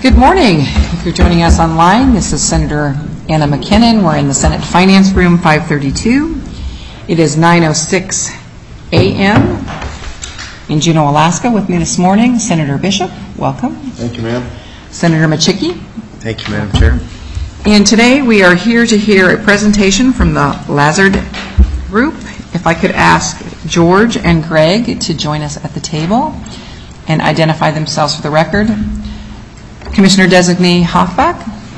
Good morning. If you're joining us online, this is Senator Anna McKinnon. We're in the Senate Finance Room 532. It is 9:06 a.m. in Juneau, Alaska. With me this morning, Senator Bishop. Welcome. Thank you, ma'am. Senator Machicki. Thank you, Madam Chair. And today we are here to hear a presentation from the Lazard Group. If I could ask George and Greg to join us at the table and identify themselves for the record. Commissioner Designee Hoffbach.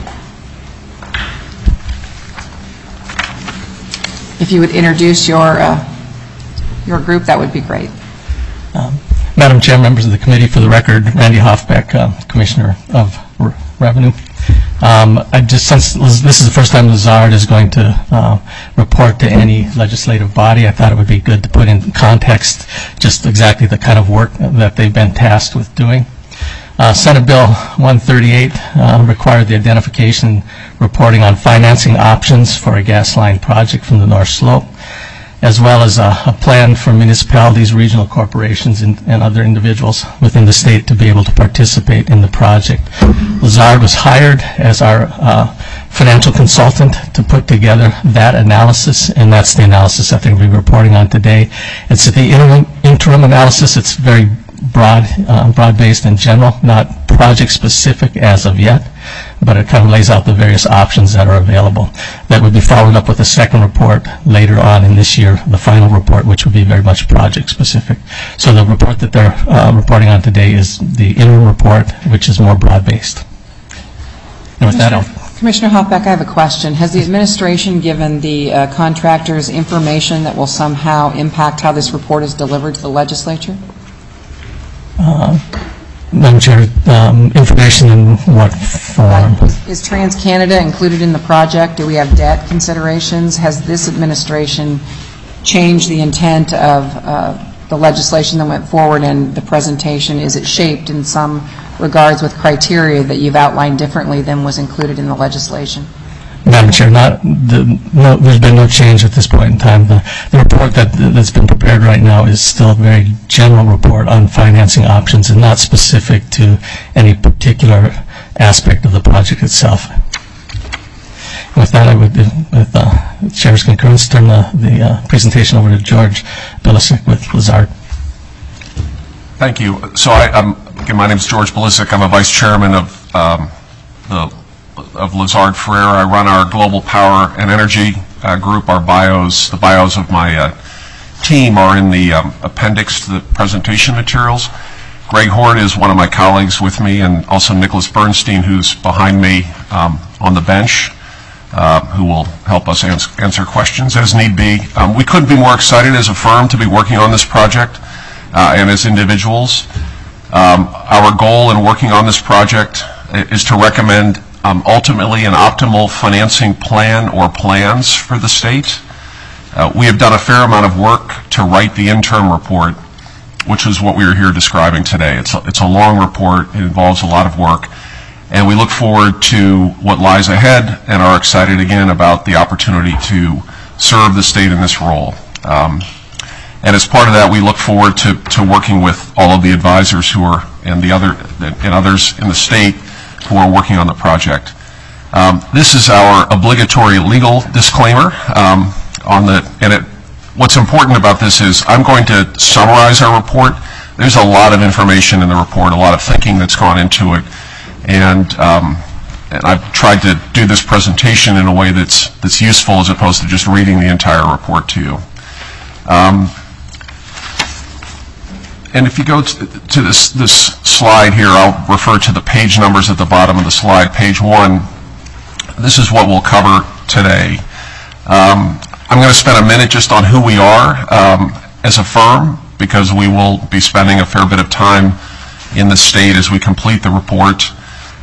If you would introduce your group, that would be great. Madam Chair, members of the committee, for the record, Randy Hoffbach, Commissioner of Revenue. Since this is the first time Lazard is going to report to any legislative body, I thought it would be good to put in context just exactly the kind of work that they've been tasked with doing. Senate Bill 138 required the identification reporting on financing options for a gas line project from the North Slope, as well as a plan for municipalities, regional corporations, and other individuals within the state to be able to participate in the project. Lazard was hired as our financial consultant to put together that analysis, and that's the analysis that they'll be reporting on today. It's the interim analysis. It's very broad-based in general, not project-specific as of yet, but it kind of lays out the various options that are available. That would be followed up with a second report later on in this year, the final report, which would be very much project-specific. So the report that they're reporting on today is the interim report, which is more broad-based. And with that, Commissioner Hoffbach, I have a question. Has the administration given the contractors information that will somehow impact how this report is delivered to the legislature? Madam Chair, information in what form? Is TransCanada included in the project? Do we have debt considerations? Has this administration changed the intent of the legislation that went forward and the presentation? Is it shaped in some regards with criteria that you've outlined differently than was included in the legislation? Madam Chair, there's been no change at this point in time. The report that's been prepared right now is still a very general report on financing options and not specific to any particular aspect of the project itself. With that, I would, with the Chair's concurrence, turn the presentation over to George Bilicic with Lazard. Thank you. So again, my name is George Bilicic. I'm a Vice Chairman of Lazard Frere. I run our Global Power and Energy group. The bios of my team are in the appendix to the presentation materials. Greg Hort is one of my colleagues with me, and also Nicholas Bernstein, who's behind me on the bench, who will help us answer questions as need be. We couldn't be more excited as a firm to be working on this project and as individuals. Our goal in working on this project is to recommend ultimately an optimal financing plan or plans for the state. We have done a fair amount of work to write the interim report, which is what we are here describing today. It's a long report. It involves a lot of work, and we look forward to what lies ahead and are excited again about the opportunity to serve the state in this role. And as part of that, we look forward to working with all of the advisors who are and others in the state who are working on the project. This is our obligatory legal disclaimer. What's important about this is I'm going to summarize our report. There's a lot of information in the report, a lot of thinking that's gone into it, and I've tried to do this presentation in a way that's useful as opposed to just reading the entire report to you. And if you go to this slide here, I'll refer to the page numbers at the bottom of the slide. Page 1, this is what we'll cover today. I'm going to spend a minute just on who we are as a firm, because we will be spending a fair bit of time in the state as we complete the report.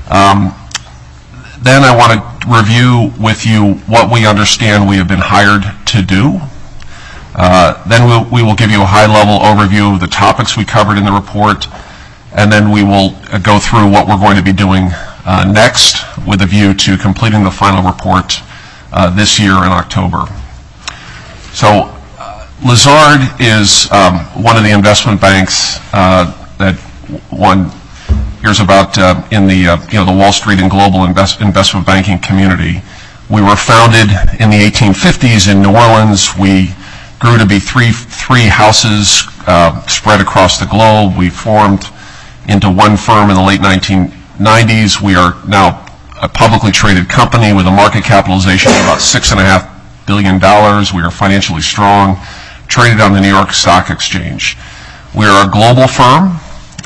Then I want to review with you what we understand we have been hired to do. Then we will give you a high-level overview of the topics we covered in the report, and then we will go through what we're going to be doing next with a view to completing the final report this year in October. So Lazard is one of the investment banks that one hears about in the the Wall Street and global investment banking community. We were founded in the 1850s in New Orleans. We grew to be three houses spread across the globe. We formed into one firm in the late 1990s. We are now a publicly traded company with a market capitalization of about $6.5 billion. We are financially strong, traded on the New York Stock Exchange. We are a global firm.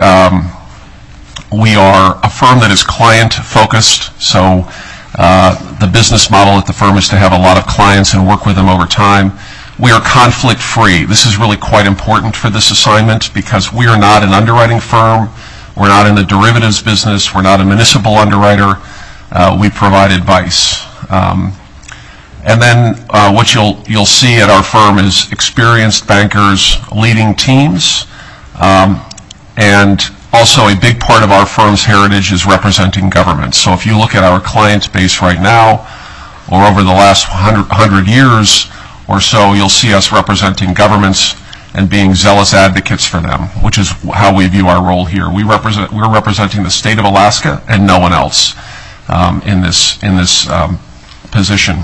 We are a firm that is client-focused, so the business model at the firm is to have a lot of clients and work with them over time. We are conflict-free. This is really quite important for this assignment because we are not an underwriting firm. We're not in the derivatives business. We're not a municipal underwriter. We provide advice. And then what you'll see at our firm is experienced bankers leading teams, and also a big part of our firm's heritage is representing government. So if you look at our client base right now, or over the last 100 years or so, you'll see us representing governments and being zealous advocates for them, which is how we view our role here. We're representing the state of Alaska and no one else in this position.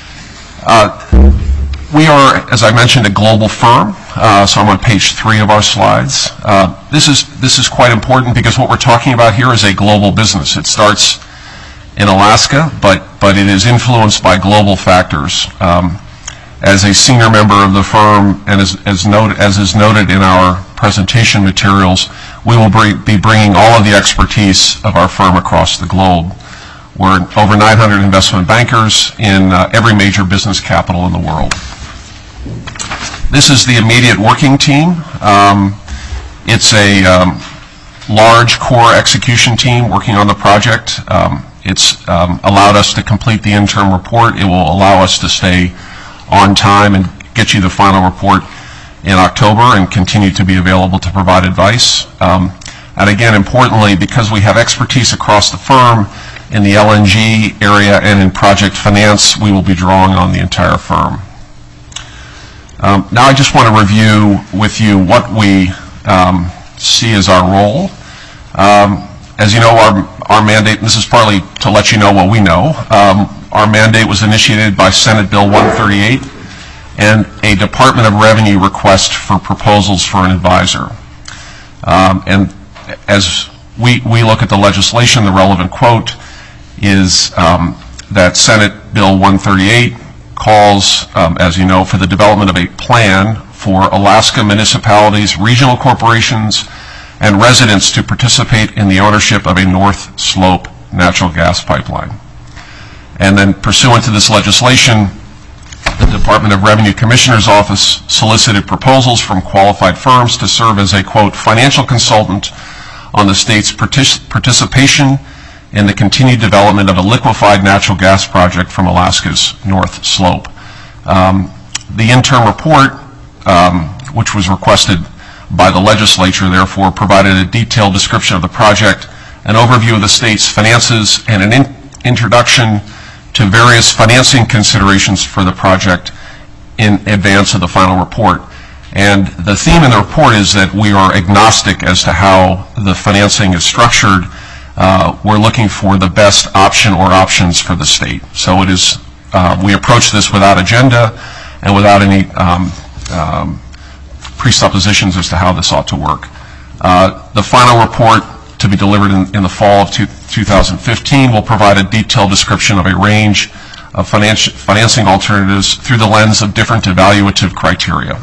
We are, as I mentioned, a global firm, so I'm on page 3 of our slides. This is quite important because what we're talking about here is a global business. It starts in Alaska, but it is influenced by global factors. As a senior member of the firm, and as is noted in our presentation materials, we will be bringing all of the expertise of our firm across the globe. We're over 900 investment bankers in every major business capital in the world. This is the immediate working team. It's a large core execution team working on the project. It's allowed us to complete the interim report. It will allow us to stay on time and get you the final report in October and continue to be available to provide advice. And again, importantly, because we have expertise across the firm in the LNG area and in project finance, we will be drawing on the entire firm. Now I just want to review with you what we see as our role. As you know, our mandate, and this is partly to let you know what we know, our mandate was initiated by Senate Bill 138 and a Department of Revenue request for proposals for an advisor. And as we look at the legislation, the relevant quote is that Senate Bill 138 calls, as you know, for the development of a plan for Alaska municipalities, regional corporations, and residents to participate in the ownership of a North Slope natural gas pipeline. And then pursuant to this legislation, the Department of Revenue Commissioner's Office solicited proposals from qualified firms to serve as a, quote, financial consultant on the state's participation in the continued development of a liquefied natural gas project from Alaska's North Slope. The interim report, which was requested by the legislature, therefore, provided a detailed description of the project, an overview of the state's finances, and an introduction to various financing considerations for the project in advance of the final report. And the theme in the report is that we are agnostic as to how the financing is structured. We're looking for the best option or options for the state. So it is, we approach this without agenda and without any presuppositions as to how this ought to work. The final report, to be delivered in the fall of 2015, will provide a detailed description of a range of financing alternatives through the lens of different evaluative criteria.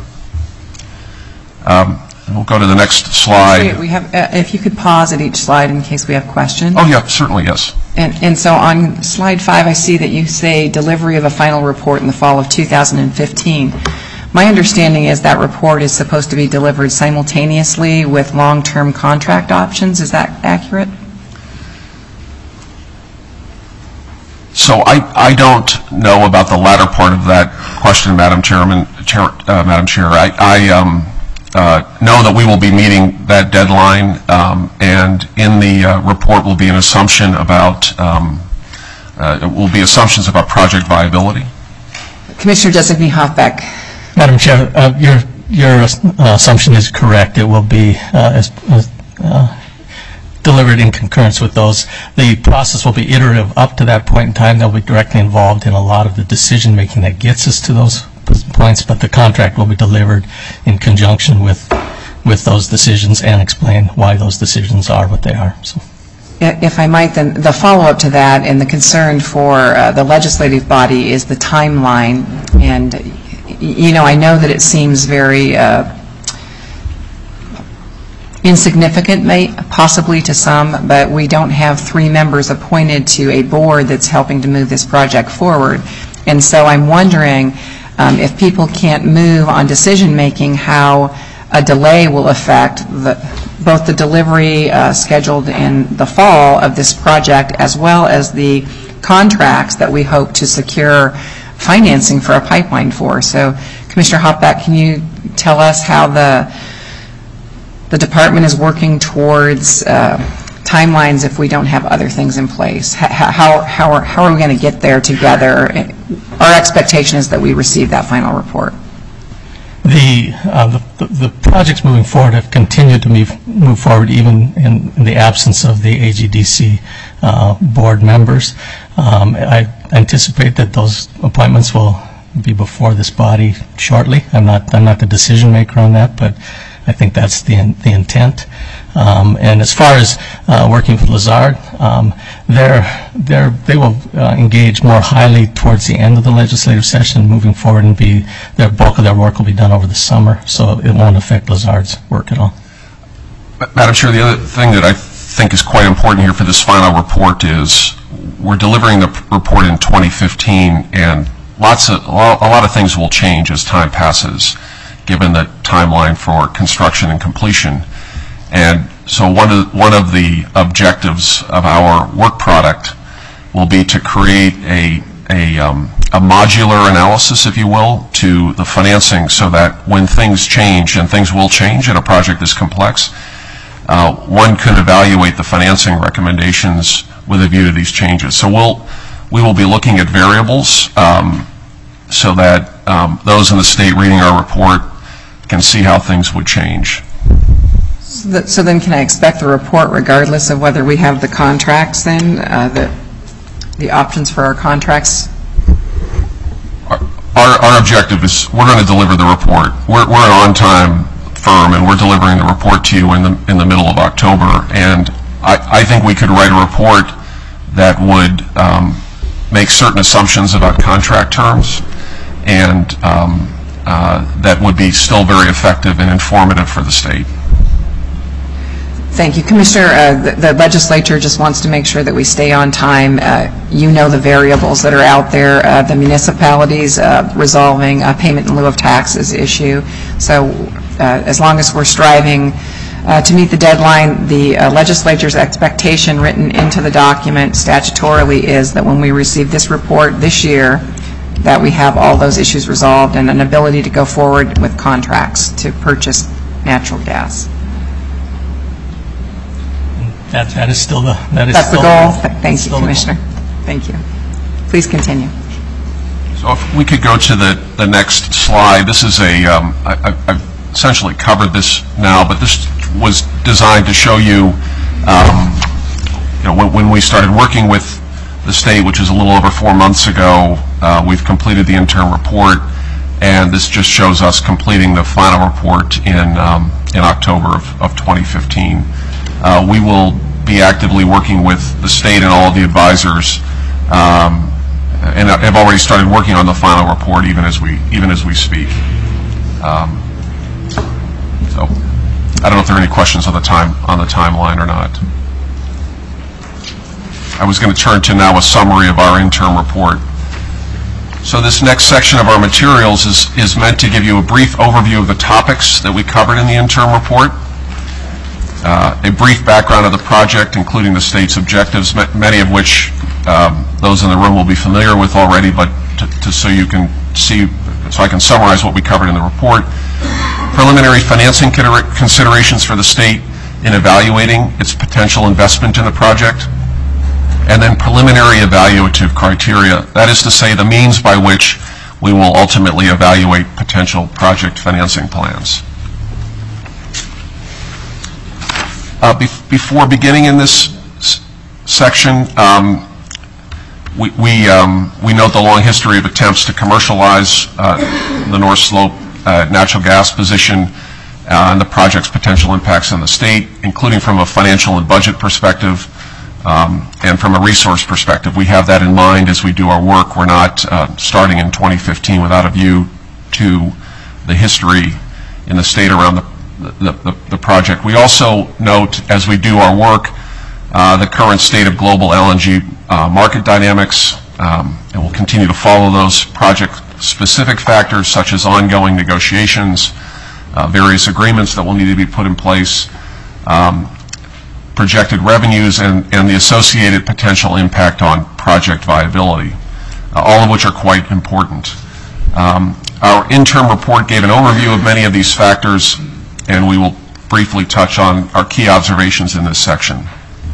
We'll go to the next slide. We have, if you could pause at each slide in case we have questions. Oh, yeah, certainly, yes. And so on slide 5, I see that you say delivery of a final report in the fall of 2015. My understanding is that report is supposed to be delivered simultaneously with long-term contract options. Is that accurate? So I don't know about the latter part of that question, Madam Chair. I know that we will be meeting that deadline, and in the report will be an assumption about assumptions about project viability. Commissioner Designee Hoffbeck. Madam Chair, your assumption is correct. It will be delivered in concurrence with those. The process will be iterative up to that point in time. They'll be directly involved in a lot of the decision making that gets us to those points, but the contract will be delivered in conjunction with those decisions and explain why those decisions are what they are. So. If I might, then the follow-up to that and the concern for the legislative body is the timeline. And, you know, I know that it seems very insignificant, possibly to some, but we don't have 3 members appointed to a board that's helping to move this project forward. And so I'm wondering if people can't move on decision-making, how a delay will affect both the delivery scheduled in the fall of this project as well as the contracts that we hope to secure financing for a pipeline for. So, Commissioner Hopback, can you tell us how the department is working towards timelines if we don't have other things in place? How are we going to get there together? Our expectation is that we receive that final report. The projects moving forward have continued to move forward even in the absence of the AGDC board members. I anticipate that those appointments will be before this body shortly. I'm not the decision maker on that, but I think that's the intent. And as far as working with Lazard, they will engage more highly towards the end of the legislative session moving forward, and the bulk of their work will be done over the summer, so it won't affect Lazard's work at all. Madam Chair, the other thing that I think is quite important here for this final report is we're delivering the report in 2015, and a lot of things will change as time passes, given the timeline for construction and completion. And so one of the objectives of our work product will be to create a modular analysis, if you will, to the financing, so that when things change, and things will change in a project this complex, one could evaluate the financing recommendations with a view to these changes. So we will be looking at variables so that those in the state reading our report can see how things would change. So then can I expect the report regardless of whether we have the contracts then, the options for our contracts? Our objective is we're going to deliver the report. We're an on-time firm, and we're delivering the report to you in the middle of October. And I think we could write a report that would make certain assumptions about contract terms, and that would be still very effective and informative for the state. Thank you. Commissioner, the legislature just wants to make sure that we stay on time. You know the variables that are out there, the municipalities resolving a payment in lieu of taxes issue. So as long as we're striving to meet the deadline, the legislature's expectation written into the document statutorily is that when we receive this report this year, that we have all those issues resolved and an ability to go forward with contracts to purchase natural gas. That is still the goal. Thank you, Commissioner. Thank you. Please continue. So if we could go to the next slide. This is I've essentially covered this now, but this was designed to show you, when we started working with the state, which is a little over 4 months ago, we've completed the interim report, and this just shows us completing the final report in October of 2015. We will be actively working with the state and all of the advisors, and have already started working on the final report even as we speak. So I don't know if there are any questions on the timeline or not. I was going to turn to now a summary of our interim report. So this next section of our materials is meant to give you a brief overview of the topics that we covered in the interim report, a brief background of the project, including the state's objectives, many of which those in the room will be familiar with already, but so you can see, so I can summarize what we covered in the report. Preliminary financing considerations for the state in evaluating its potential investment in the project, and then preliminary evaluative criteria, that is to say the means by which we will ultimately evaluate potential project financing plans. Before beginning in this section, we note the long history of attempts to commercialize the North Slope natural gas position and the project's potential impacts on the state, including from a financial and budget perspective and from a resource perspective. We have that in mind as we do our work. We're not starting in 2015 without a view to the history in the state around the project. We also note, as we do our work, the current state of global LNG market dynamics, and we'll continue to follow those project-specific factors such as ongoing negotiations, various agreements that will need to be put in place, projected revenues, and the associated potential impact on project viability, all of which are quite important. Our interim report gave an overview of many of these factors, and we will briefly touch on our key observations in this section.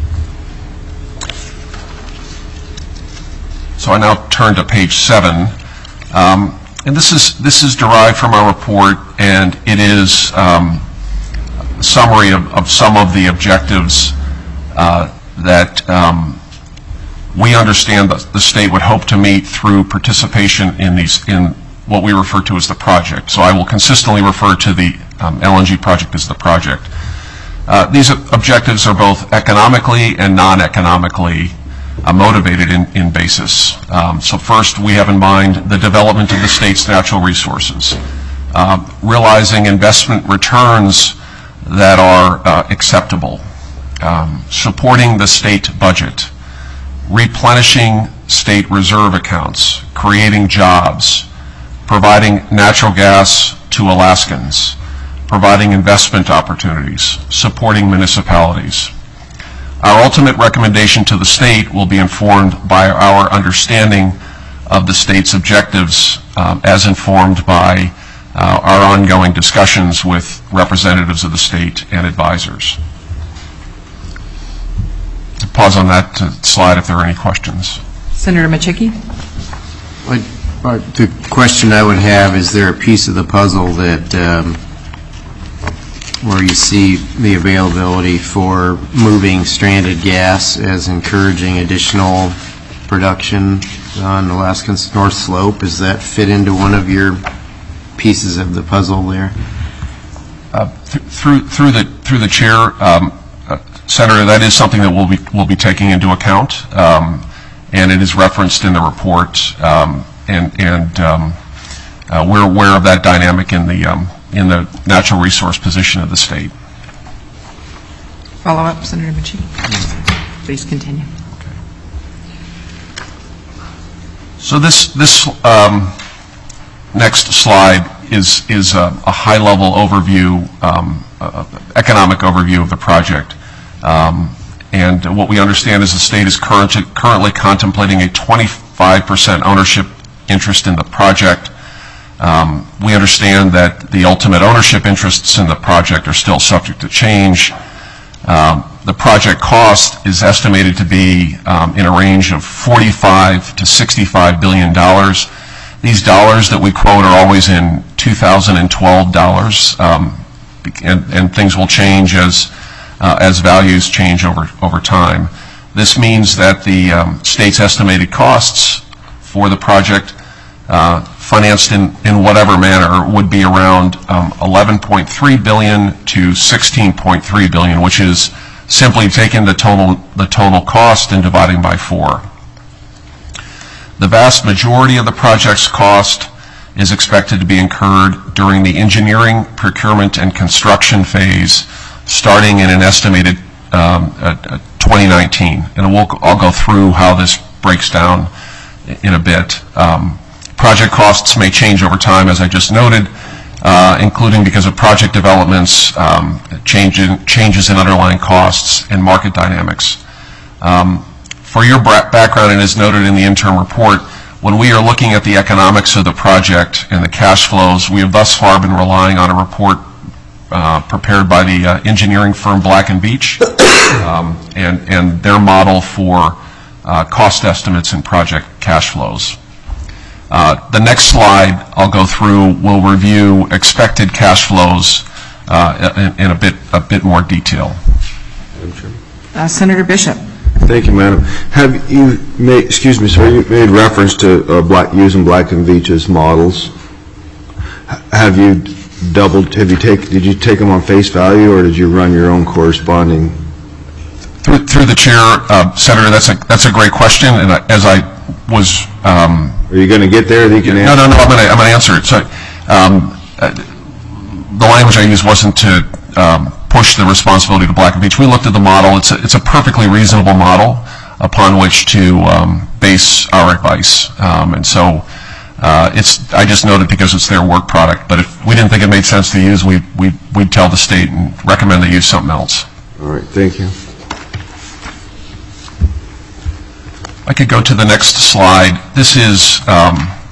So I now turn to page 7, and this is derived from our report, and it is a summary of some of the objectives that we understand that the state would hope to meet through participation in what we refer to as the project. So I will consistently refer to the LNG project as the project. These objectives are both economically and non-economically motivated in basis. So first, we have in mind the development of the state's natural resources, realizing investment returns that are acceptable, supporting the state budget, replenishing state reserve accounts, creating jobs, providing natural gas to Alaskans, providing investment opportunities, supporting municipalities. Our ultimate recommendation to the state will be informed by our understanding of the state's objectives as informed by our ongoing discussions with representatives of the state and advisors. Pause on that slide if there are any questions. Senator Machicki? The question I would have, is there a piece of the puzzle that where you see the availability for moving stranded gas as encouraging additional production on Alaska's North Slope? Does that fit into one of your pieces of the puzzle there? Through the chair, Senator, that is something that we'll be taking into account, and it is referenced in the report, and we're aware of that dynamic in the natural resource position of the state. Follow up, Senator Machicki. Please continue. Okay. So this next slide is a high-level overview, economic overview of the project. And what we understand is the state is currently contemplating a 25% ownership interest in the project. We understand that the ultimate ownership interests in the project are still subject to change. The project cost is estimated to be in a range of $45 to $65 billion. These dollars that we quote are always in 2012 dollars, and things will change as values change over time. This means that the state's estimated costs for the project, financed in whatever manner, would be around $11.3 billion to $16.3 billion, which is simply taking the total cost and dividing by 4. The vast majority of the project's cost is expected to be incurred during the engineering, procurement, and construction phase, starting in an estimated 2019. And I'll go through how this breaks down in a bit. Project costs may change over time, as I just noted, including because of project developments, changes in underlying costs, and market dynamics. For your background, and as noted in the interim report, when we are looking at the economics of the project and the cash flows, we have thus far been relying on a report prepared by the engineering firm Black & Veatch and their model for cost estimates and project cash flows. The next slide I'll go through will review expected cash flows in a bit more detail. Madam Chairman. Senator Bishop. Thank you, Madam. Have you made, excuse me, sir, you made reference to using Black & Veatch's models. Have you did you take them on face value, or did you run your own corresponding? Through the chair, Senator, that's a great question, and as I was... Are you going to get there? That you can answer? No, I'm going to answer it. So, the language I used wasn't to push the responsibility to Black & Veatch. We looked at the model. It's a perfectly reasonable model upon which to base our advice. And so I just noted because it's their work product. But if we didn't think it made sense to use, we'd tell the state and recommend they use something else. All right, thank you. I could go to the next slide. This is a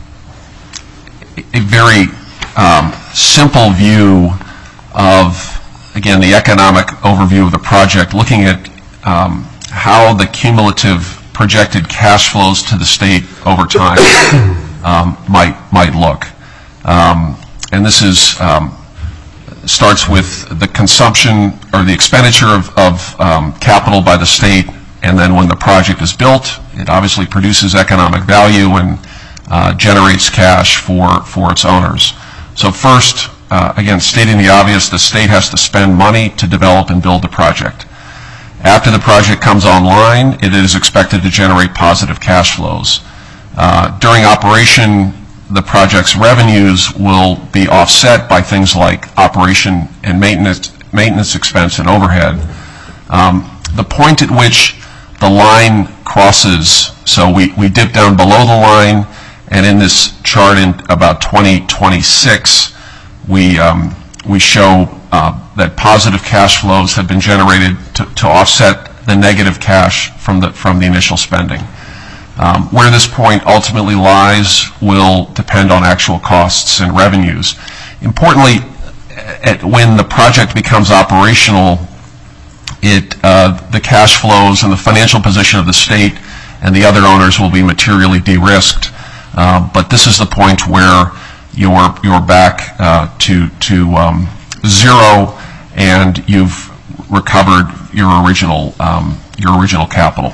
very simple view of, again, the economic overview of the project, looking at how the cumulative projected cash flows to the state over time might look. And this is starts with the consumption or the expenditure of capital by the state, and then when the project is built, it obviously produces economic value and generates cash for its owners. So first, again, stating the obvious, the state has to spend money to develop and build the project. After the project comes online, it is expected to generate positive cash flows. During operation, the project's revenues will be offset by things like operation and maintenance expense and overhead. The point at which the line crosses, so we dip down below the line, and in this chart in about 2026, we show that positive cash flows have been generated to offset the negative cash from the initial spending. Where this point ultimately lies will depend on actual costs and revenues. Importantly, when the project becomes operational, the cash flows and the financial position of the state and the other owners will be materially de-risked. But this is the point where you're back to zero, and you've recovered your original capital.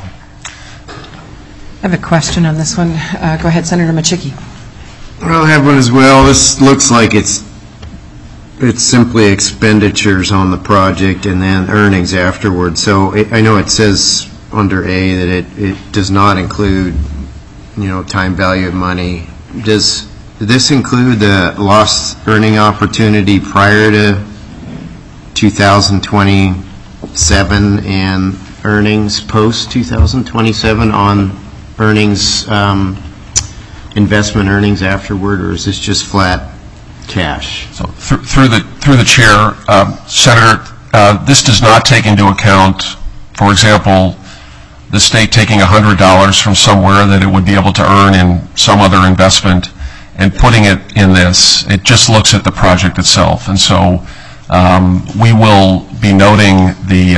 I have a question on this one. Go ahead, Senator Machicki. Well, I have one as well. This looks like it's simply expenditures on the project and then earnings afterwards. So I know it says under A that it does not include, time value of money. Does this include the lost earning opportunity prior to 2027 and earnings post 2027 on earnings, investment earnings afterward, or is this just flat cash? So through the chair, Senator, this does not take into account, for example, the state taking $100 from somewhere that it would be able to earn in some other investment and putting it in this. It just looks at the project itself. And so we will be noting the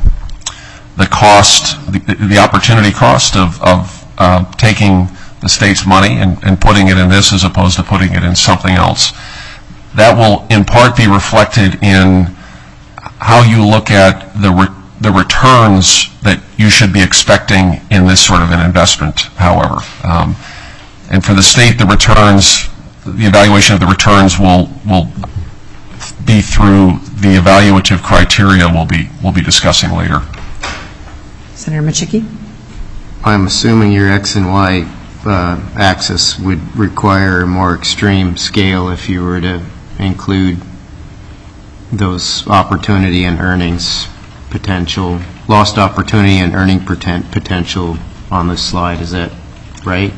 cost, the opportunity cost of taking the state's money and putting it in this as opposed to putting it in something else. That will in part be reflected in how you look at the returns that you should be expecting in this sort of an investment, however. And for the state, the evaluation of the returns will be through the evaluative criteria we'll be discussing later. Senator Machicki? I'm assuming your X and Y axis would require a more extreme scale if you were to include those opportunity and earnings potential, lost opportunity and earning potential on this slide. Is that right?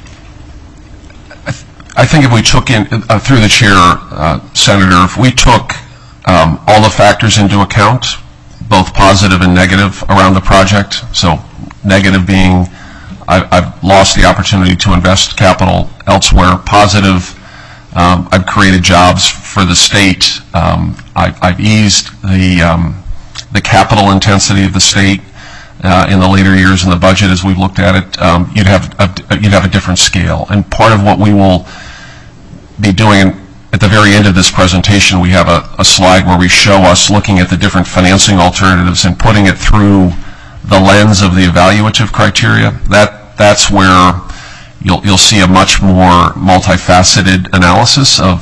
I think if we took in, through the chair, Senator, if we took all the factors into account, both positive and negative around the project, so negative being I've lost the opportunity to invest capital elsewhere, positive, I've created jobs for the state, I've eased the capital intensity of the state in the later years in the budget as we've looked at it, you'd have a different scale. And part of what we will be doing, at the very end of this presentation, we have a slide where we show us looking at the different financing alternatives and putting it through the lens of the evaluative criteria. That's where you'll see a much more multifaceted analysis of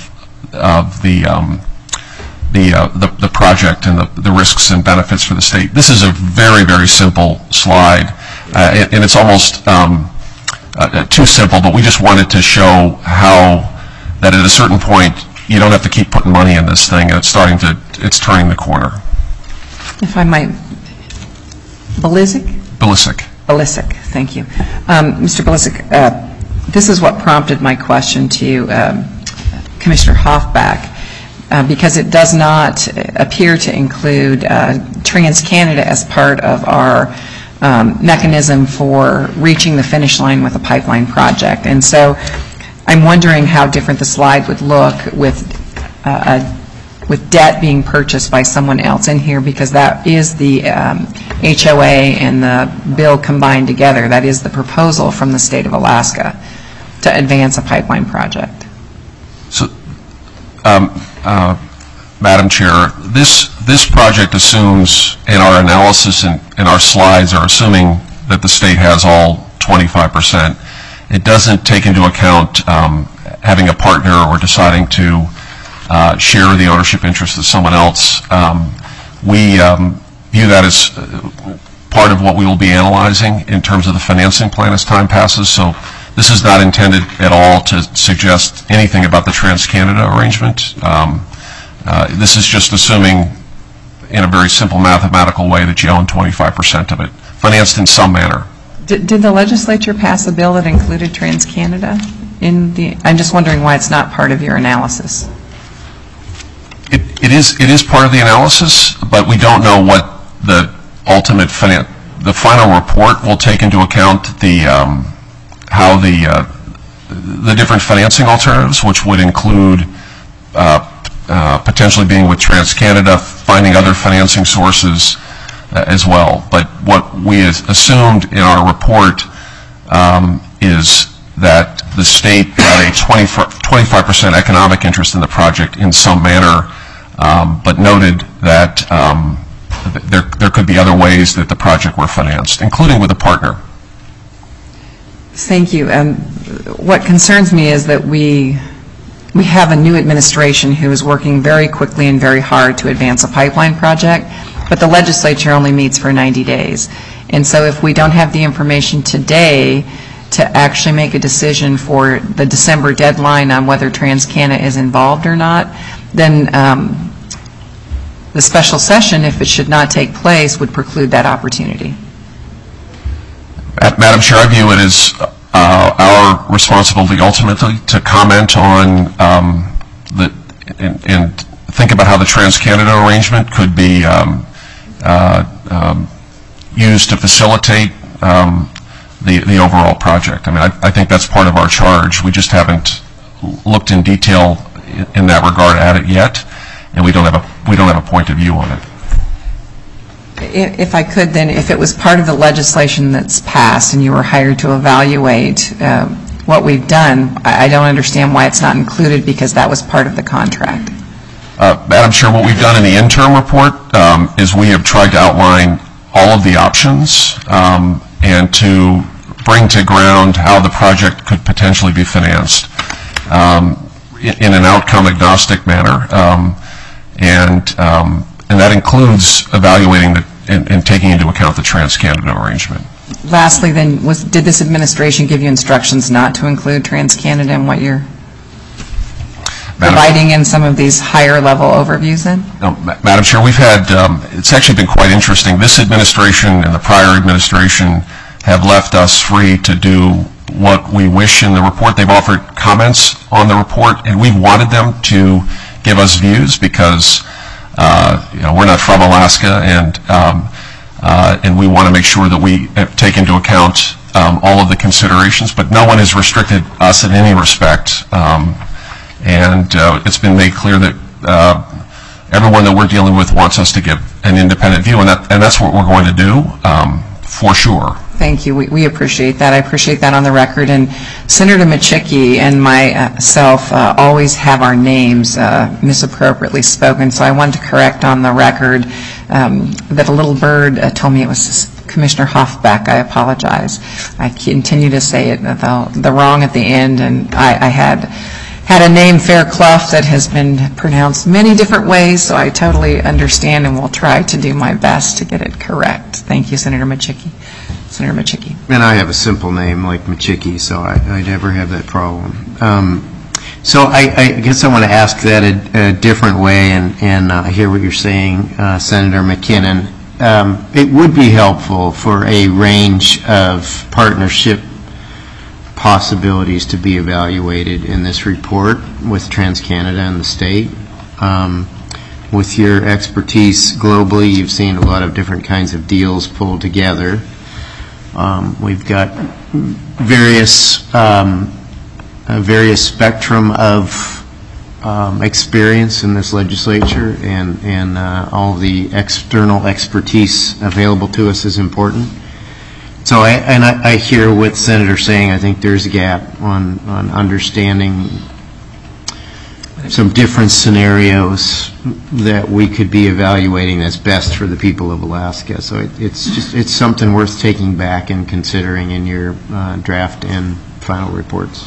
the project and the risks and benefits for the state. This is a very, very simple slide, and it's almost too simple, but we just wanted to show how that at a certain point you don't have to keep putting money in this thing, and it's turning the corner. If I might, Bilicic? Bilicic. Bilicic, thank you. Mr. Bilicic, this is what prompted my question to you, Commissioner Hoffback, because it does not appear to include TransCanada as part of our mechanism for reaching the finish line with a pipeline project. And so I'm wondering how different the slide would look with debt being purchased by someone else in here, because that is the HOA and the bill combined together. That is the proposal from the state of Alaska to advance a pipeline project. So, Madam Chair, this project assumes, in our analysis and our slides are assuming that the state has all 25%. It doesn't take into account having a partner or deciding to share the ownership interest with someone else. We view that as part of what we will be analyzing in terms of the financing plan as time passes. So this is not intended at all to suggest anything about the TransCanada arrangement. This is just assuming in a very simple mathematical way that you own 25% of it, financed in some manner. Did the legislature pass a bill that included TransCanada in the? I'm just wondering why it's not part of your analysis. It is part of the analysis, but we don't know what the ultimate the final report will take into account how the different financing alternatives, which would include potentially being with TransCanada, finding other financing sources as well. But what we assumed in our report is that the state had a 25% economic interest in the project in some manner, but noted that there could be other ways that the project were financed, including with a partner. Thank you. What concerns me is that we have a new administration who is working very quickly and very hard to advance a pipeline project, but the legislature only meets for 90 days. And so if we don't have the information today to actually make a decision for the December deadline on whether TransCanada is involved or not, then the special session, if it should not take place, would preclude that opportunity. Madam Chair, I view it as our responsibility ultimately to comment on and think about how the TransCanada arrangement could be used to facilitate the overall project. I mean, I think that's part of our charge. We just haven't looked in detail in that regard at it yet, and we don't have a point of view on it. If I could, then, if it was part of the legislation that's passed and you were hired to evaluate what we've done, I don't understand why it's not included, because that was part of the contract. Madam Chair, what we've done in the interim report is we have tried to outline all of the options and to bring to ground how the project could potentially be financed in an outcome agnostic manner, and that includes evaluating and taking into account the TransCanada arrangement. Lastly, then, did this administration give you instructions not to include TransCanada in what you're providing in some of these higher level overviews then? No, Madam Chair, we've had, it's actually been quite interesting. This administration and the prior administration have left us free to do what we wish in the report. They've offered comments on the report, and we've wanted them to give us views because we're not from Alaska, and we want to make sure that we take into account all of the considerations, but no one has restricted us in any respect. And it's been made clear that everyone that we're dealing with wants us to give an independent view, and that's what we're going to do, for sure. Thank you. We appreciate that. I appreciate that on the record. And Senator Machicki and myself always have our names misappropriately spoken, so I wanted to correct on the record that a little bird told me it was Commissioner Hoffbeck. I apologize. I continue to say it the wrong at the end, and I had a name, Fairclough, that has been pronounced many different ways, so I totally understand and will try to do my best to get it correct. Thank you, Senator Machicki. Senator Machicki. And I have a simple name like Machicki, so I never have that problem. So I guess I want to ask that a different way, and I hear what you're saying, Senator McKinnon. It would be helpful for a range of partnership possibilities to be evaluated in this report with TransCanada and the state. With your expertise globally, you've seen a lot of different kinds of deals pulled together. We've got various spectrum of experience in this legislature, and all the external expertise available to us is important. So I hear what Senator saying. I think there's a gap on understanding some different scenarios that we could be evaluating that's best for the people of Alaska. So it's something worth taking back and considering in your draft and final reports.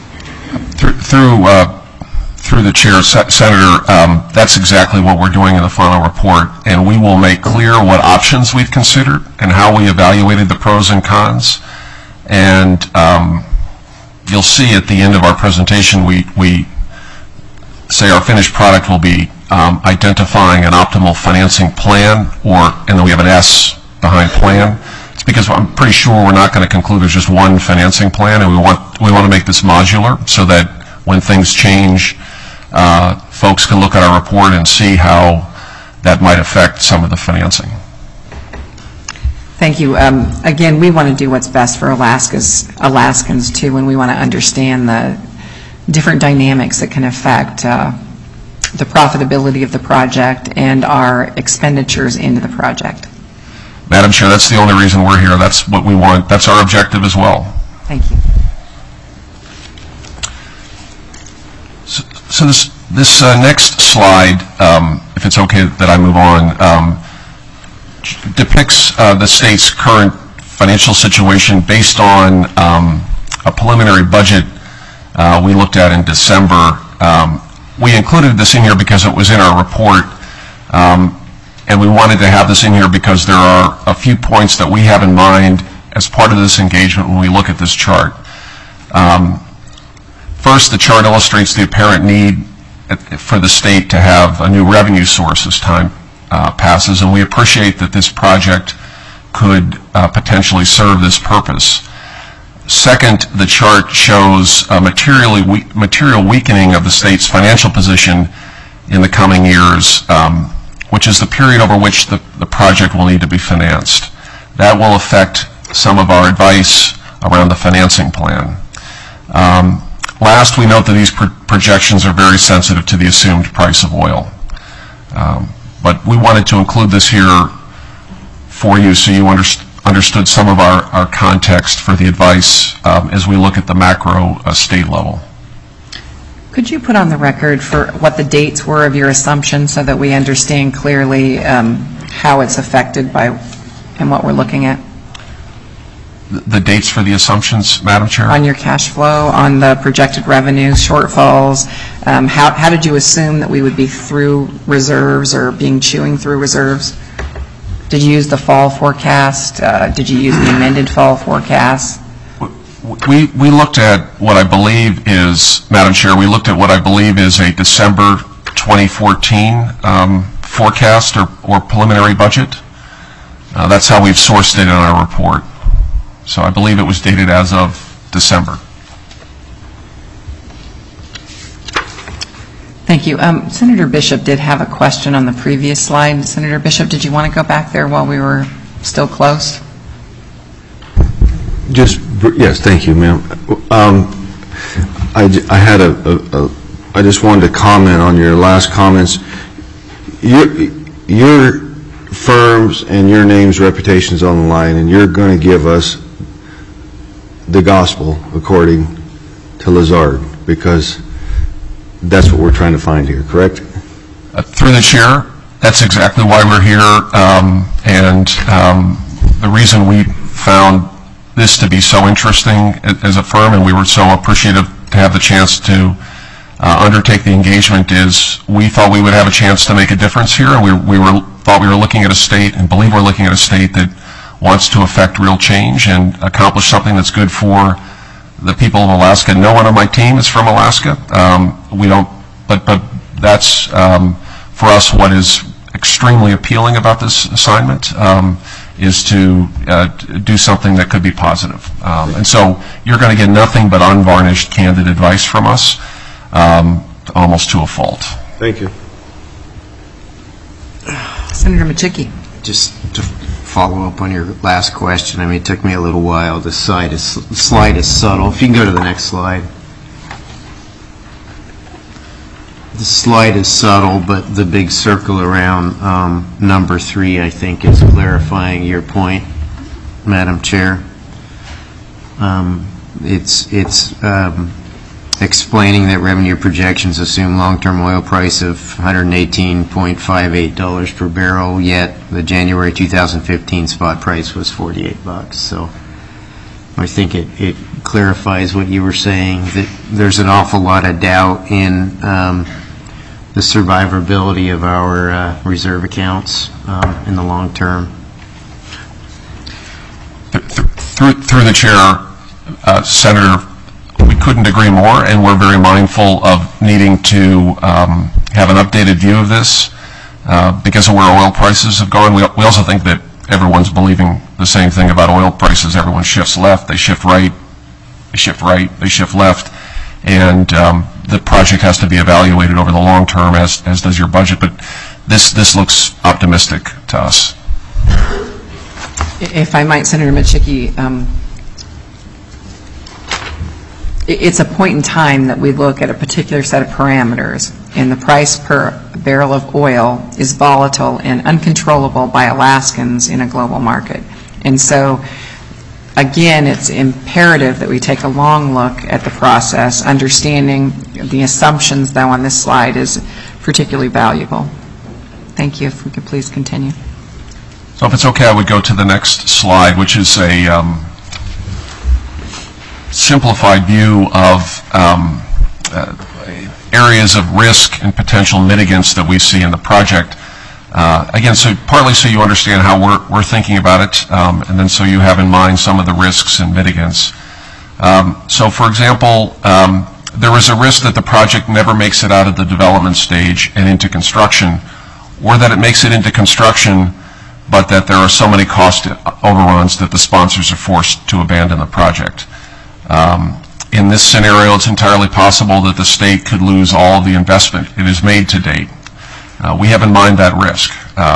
Through the chair, Senator, that's exactly what we're doing in the final report, and we will make clear what options we've considered and how we evaluated the pros and cons. And you'll see at the end of our presentation, we say our finished product will be identifying an optimal financing plan, and then we have an S behind plan. It's because I'm pretty sure we're not going to conclude there's just one financing plan, and we want to make this modular so that when things change, folks can look at our report and see how that might affect some of the financing. Thank you. Again, we want to do what's best for Alaskans too, and we want to understand the different dynamics that can affect the profitability of the project and our expenditures into the project. Madam Chair, that's the only reason we're here. That's what we want. That's our objective as well. Thank you. So this next slide, if it's okay that I move on, depicts the state's current financial situation based on a preliminary budget we looked at in December. We included this in here because it was in our report, and we wanted to have this in here because there are a few points that we have in mind as part of this engagement when we look at this chart. First, the chart illustrates the apparent need for the state to have a new revenue source as time passes, and we appreciate that this project could potentially serve this purpose. Second, the chart shows a material weakening of the state's financial position in the coming years, which is the period over which the project will need to be financed. That will affect some of our advice around the financing plan. Last, we note that these projections are very sensitive to the assumed price of oil. But we wanted to include this here for you so you understood some of our context for the advice as we look at the macro state level. Could you put on the record for what the dates were of your assumptions so that we understand clearly how it's affected by and what we're looking at? The dates for the assumptions, Madam Chair? On your cash flow, on the projected revenues, shortfalls, how did you assume that we would be through reserves or chewing through reserves? Did you use the fall forecast? Did you use the amended fall forecast? We looked at what I believe is, Madam Chair, we looked at what I believe is a December 2014 forecast or preliminary budget. That's how we've sourced it in our report. So I believe it was dated as of December. Thank you. Senator Bishop did have a question on the previous slide. Senator Bishop, did you want to go back there while we were still close? Yes, thank you, ma'am. I just wanted to comment on your last comments. Your firms and your name's reputation's on the line, and you're going to give us the gospel according to Lazard, because that's what we're trying to find here, correct? Through the chair, that's exactly why we're here, and the reason we found this to be so interesting as a firm, and we were so appreciative to have the chance to undertake the engagement, is we thought we would have a chance to make a difference here, and we thought we were looking at a state, and believe we're looking at a state that wants to affect real change and accomplish something that's good for the people of Alaska. No one on my team is from Alaska. But that's for us what is extremely appealing about this assignment, is to do something that could be positive. And so you're going to get nothing but unvarnished, candid advice from us, almost to a fault. Thank you. Senator Machicki. Just to follow up on your last question, I mean, it took me a little while. The slide is subtle. If you can go to the next slide. The slide is subtle, but the big circle around number 3, I think, is clarifying your point, Madam Chair. It's explaining that revenue projections assume long-term oil price of $118.58 per barrel, yet the January 2015 spot price was $48. So I think it clarifies what you were saying, that there's an awful lot of doubt in the survivability of our reserve accounts in the long term. Through the chair, Senator, we couldn't agree more, and we're very mindful of needing to have an updated view of this because of where oil prices have gone. We also think that everyone's believing the same thing about oil prices. Everyone shifts left, they shift right, they shift right, they shift left, and the project has to be evaluated over the long term, as does your budget. But this looks optimistic to us. If I might, Senator Machicki, it's a point in time that we look at a particular set of parameters, and the price per barrel of oil is volatile and uncontrollable by Alaskans in a global market. And so, again, it's imperative that we take a long look at the process. Understanding the assumptions, though, on this slide is particularly valuable. Thank you. If we could please continue. So if it's okay, I would go to the next slide, which is a simplified view of areas of risk and potential mitigants that we see in the project. Again, so partly so you understand how we're thinking about it, and then so you have in mind some of the risks and mitigants. So for example, there is a risk that the project never makes it out of the development stage and into construction, or that it makes it into construction, but that there are so many cost overruns that the sponsors are forced to abandon the project. In this scenario, it's entirely possible that the state could lose all of the investment it has made to date. We have in mind that risk.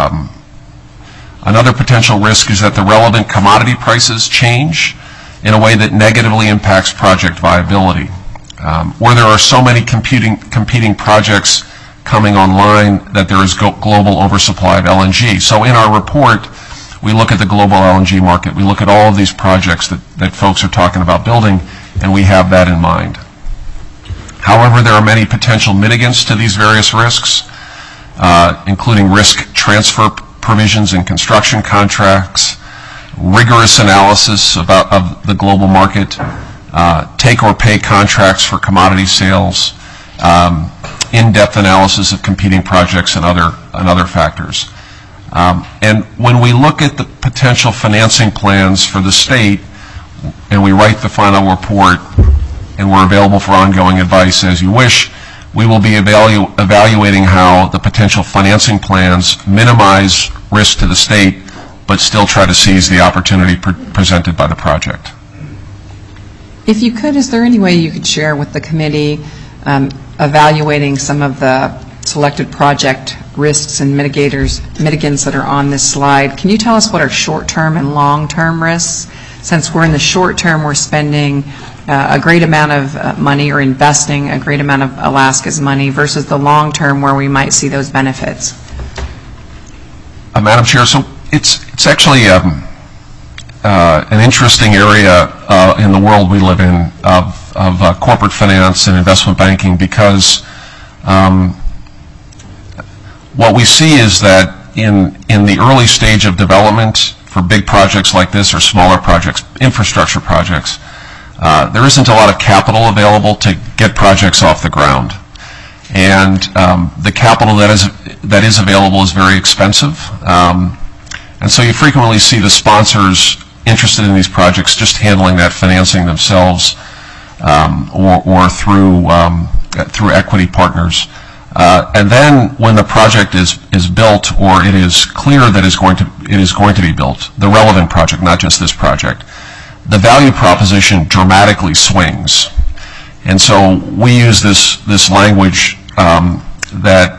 Another potential risk is that the relevant commodity prices change in a way that negatively impacts project viability. Where there are so many competing projects coming online that there is global oversupply of LNG. So in our report, we look at the global LNG market. We look at all of these projects that folks are talking about building, and we have that in mind. However, there are many potential mitigants to these various risks, including risk transfer provisions in construction contracts, rigorous analysis of the global market, take or pay contracts for commodity sales, in-depth analysis of competing projects and other factors. And when we look at the potential financing plans for the state, and we write the final report, and we're available for ongoing advice as you wish, we will be evaluating how the potential financing plans minimize risk to the state, but still try to seize the opportunity presented by the project. If you could, is there any way you could share with the committee evaluating some of the selected project risks and mitigants that are on this slide? Can you tell us what are short-term and long-term risks? Since we're in the short term, we're spending a great amount of money or investing a great amount of Alaska's money versus the long term where we might see those benefits. Madam Chair, so it's actually an interesting area in the world we live in of corporate finance and investment banking, because what we see is that in the early stage of development for big projects like this or smaller projects, infrastructure projects, there isn't a lot of capital available to get projects off the ground. And the capital that is available is very expensive. And so you frequently see the sponsors interested in these projects just handling that financing themselves or through equity partners. And then when the project is built, or it is clear that it is going to be built, the relevant project, not just this project, the value proposition dramatically swings. And so we use this language that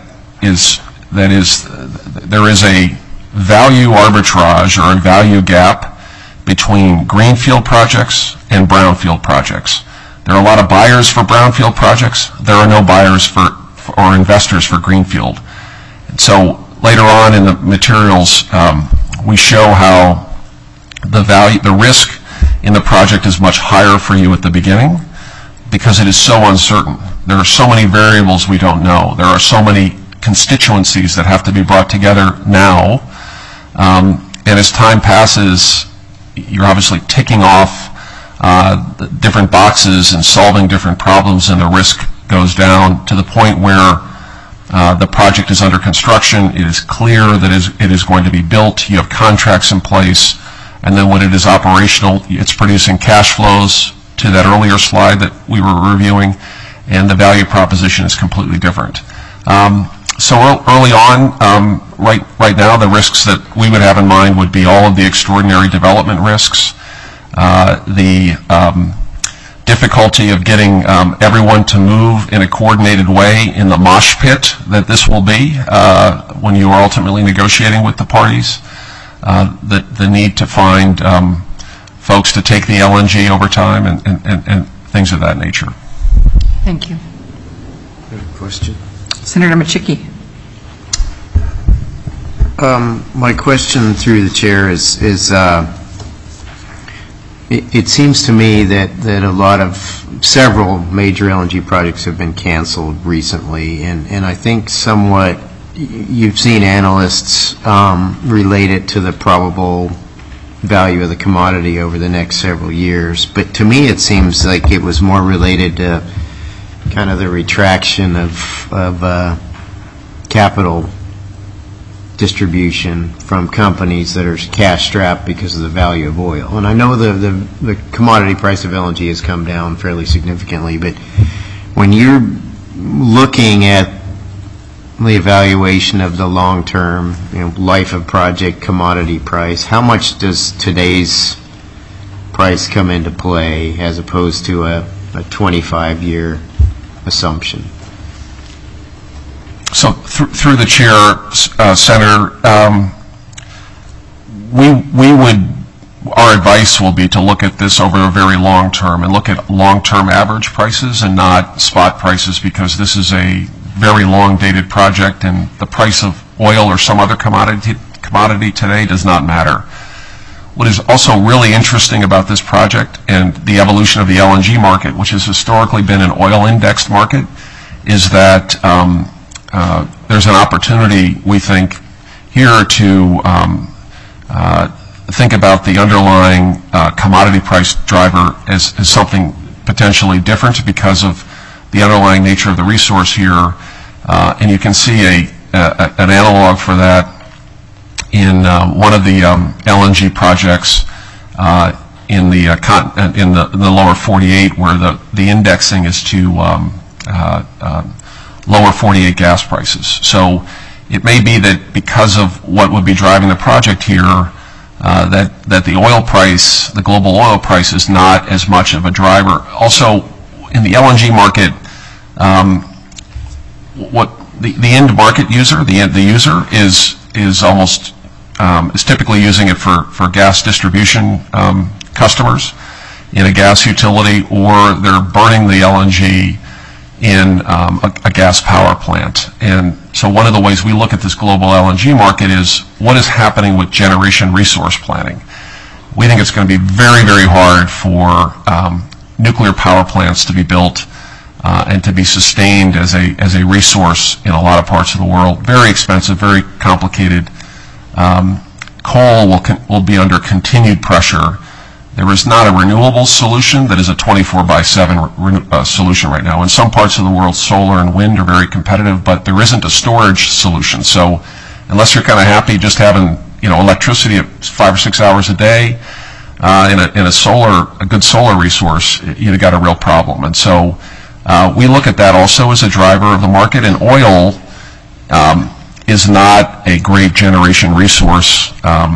there is a value arbitrage or a value gap between greenfield projects and brownfield projects. There are a lot of buyers for brownfield projects. There are no buyers or investors for greenfield. And so later on in the materials, we show how the risk in the project is much higher for you at the beginning because it is so uncertain. There are so many variables we don't know. There are so many constituencies that have to be brought together now. And as time passes, you're obviously ticking off the different boxes and solving different problems, and the risk goes down to the point where the project is under construction. It is clear that it is going to be built. You have contracts in place. And then when it is operational, it's producing cash flows to that earlier slide that we were reviewing, and the value proposition is completely different. So early on, right now, the risks that we would have in mind would be all of the extraordinary development risks, the difficulty of getting everyone to move in a coordinated way in the mosh pit that this will be when you are ultimately negotiating with the parties, the need to find folks to take the LNG over time and things of that nature. Thank you. Question? Senator Machicki. My question through the chair is it seems to me that several major LNG projects have been canceled recently, and I think somewhat you've seen analysts relate it to the probable value of the commodity over the next several years. But to me, it seems like it was more related to kind of the retraction of capital distribution from companies that are cash-strapped because of the value of oil. And I know the commodity price of LNG has come down fairly significantly, but when you're looking at the evaluation of the long-term, life of project commodity price, how much does today's price come into play as opposed to a 25-year assumption? So through the chair, Senator, our advice will be to look at this over a very long term and look at long-term average prices and not spot prices, because this is a very long-dated project, and the price of oil or some other commodity today does not matter. What is also really interesting about this project and the evolution of the LNG market, which has historically been an oil-indexed market, is that there's an opportunity, we think, here to think about the underlying commodity price driver as something potentially different because of the underlying nature of the resource here. And you can see an analog for that in one of the LNG projects in the lower 48, where the indexing is to lower 48 gas prices. So it may be that because of what would be driving the project here, that the oil price, the global oil price, is not as much of a driver. Also, in the LNG market, what the end market user, the user is almost is typically using it for gas distribution customers in a gas utility, or they're burning the LNG in a gas power plant. And so one of the ways we look at this global LNG market is what is happening with generation resource planning. we think it's going to be very, very hard for nuclear power plants to be built and to be sustained as a resource in a lot of parts of the world. Very expensive, very complicated. Coal will be under continued pressure. There is not a renewable solution that is a 24/7 solution right now. In some parts of the world, solar and wind are very competitive, but there isn't a storage solution. So unless you're kind of happy just having electricity at 5 or 6 hours a day in a good solar resource, you've got a real problem. And so we look at that also as a driver of the market. And oil is not a great generation resource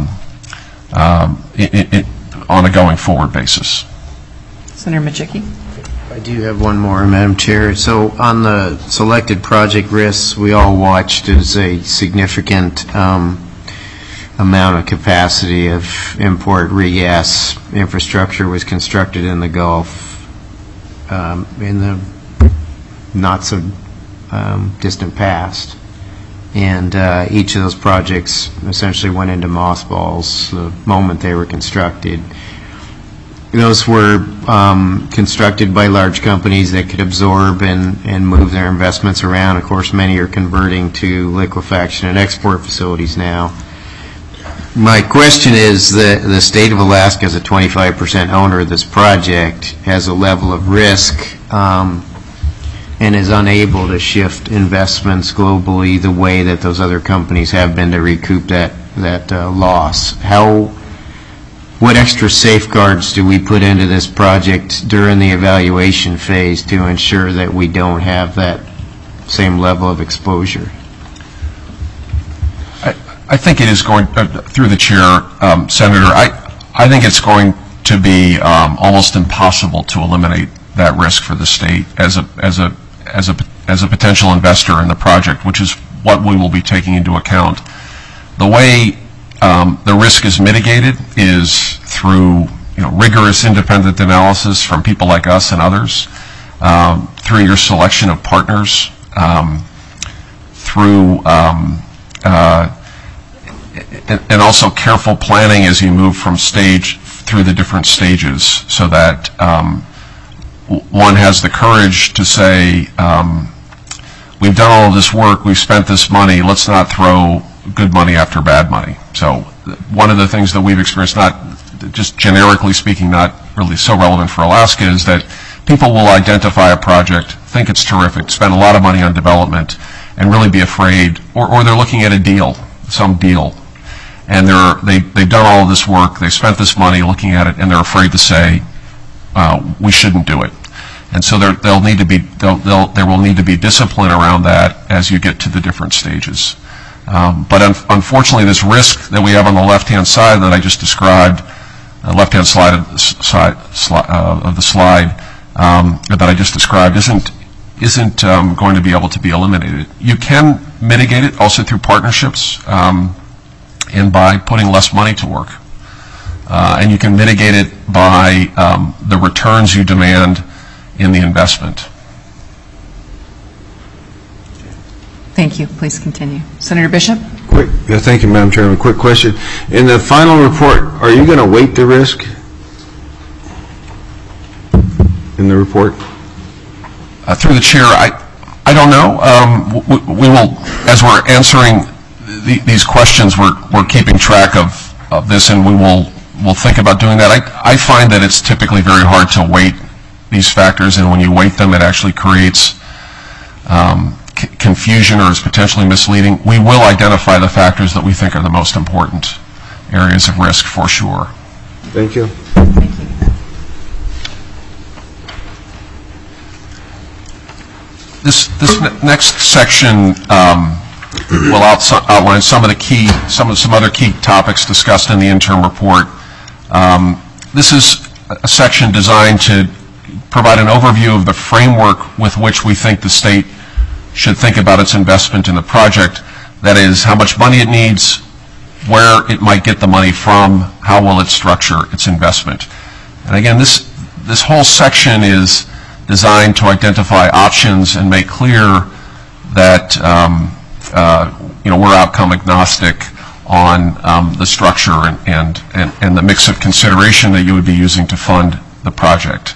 on a going forward basis. Senator Majicki? I do have one more, Madam Chair. So on the selected project risks, we all watched as a significant amount of capacity of import regas infrastructure was constructed in the Gulf in the not so distant past. And each of those projects essentially went into mothballs the moment they were constructed. Those were constructed by large companies that could absorb and move their investments around. Of course, many are converting to liquefaction and export facilities now. My question is, the state of Alaska as a 25% owner of this project has a level of risk and is unable to shift investments globally the way that those other companies have been to recoup that loss. What extra safeguards do we put into this project during the evaluation phase to ensure that we don't have that same level of exposure? I think it is going, through the chair, Senator, I think it's going to be almost impossible to eliminate that risk for the state as a potential investor in the project, which is what we will be taking into account. The way the risk is mitigated is through rigorous independent analysis from people like us and others, through your selection of partners, through and also careful planning as you move from through the different stages, so that one has the courage to say, we've done all of this work, we've spent this money, let's not throw good money after bad money. So one of the things that we've experienced, not just generically speaking, not really so relevant for Alaska, is that people will identify a project, think it's terrific, spend a lot of money on development, and really be afraid, or they're looking at a deal, some deal, and they've done all of this work, they've spent this money looking at it, and they're afraid to say, we shouldn't do it. And so there will need to be discipline around that as you get to the different stages. But unfortunately, this risk that we have on the left-hand side that I just described, left-hand side of the slide that I just described, isn't going to be able to be eliminated. You can mitigate it also through partnerships and by putting less money to work. And you can mitigate it by the returns you demand in the investment. Thank you. Please continue. Senator Bishop? Thank you, Madam Chairman. Quick question. In the final report, are you going to weight the risk in the report? Through the chair, I don't know. We will, as we're answering these questions, we're keeping track of this, and we'll think about doing that. I find that it's typically very hard to weight these factors, and when you weight them, it actually creates confusion or is potentially misleading. We will identify the factors that we think are the most important areas of risk for sure. Thank you. Thank you. This next section will outline some other key topics discussed in the interim report. This is a section designed to provide an overview of the framework with which we think the state should think about its investment in the project. That is, how much money it needs, where it might get the money from, how will it structure its investment. And again, this whole section is designed to identify options and make clear that we're outcome agnostic. on the structure and the mix of consideration that you would be using to fund the project.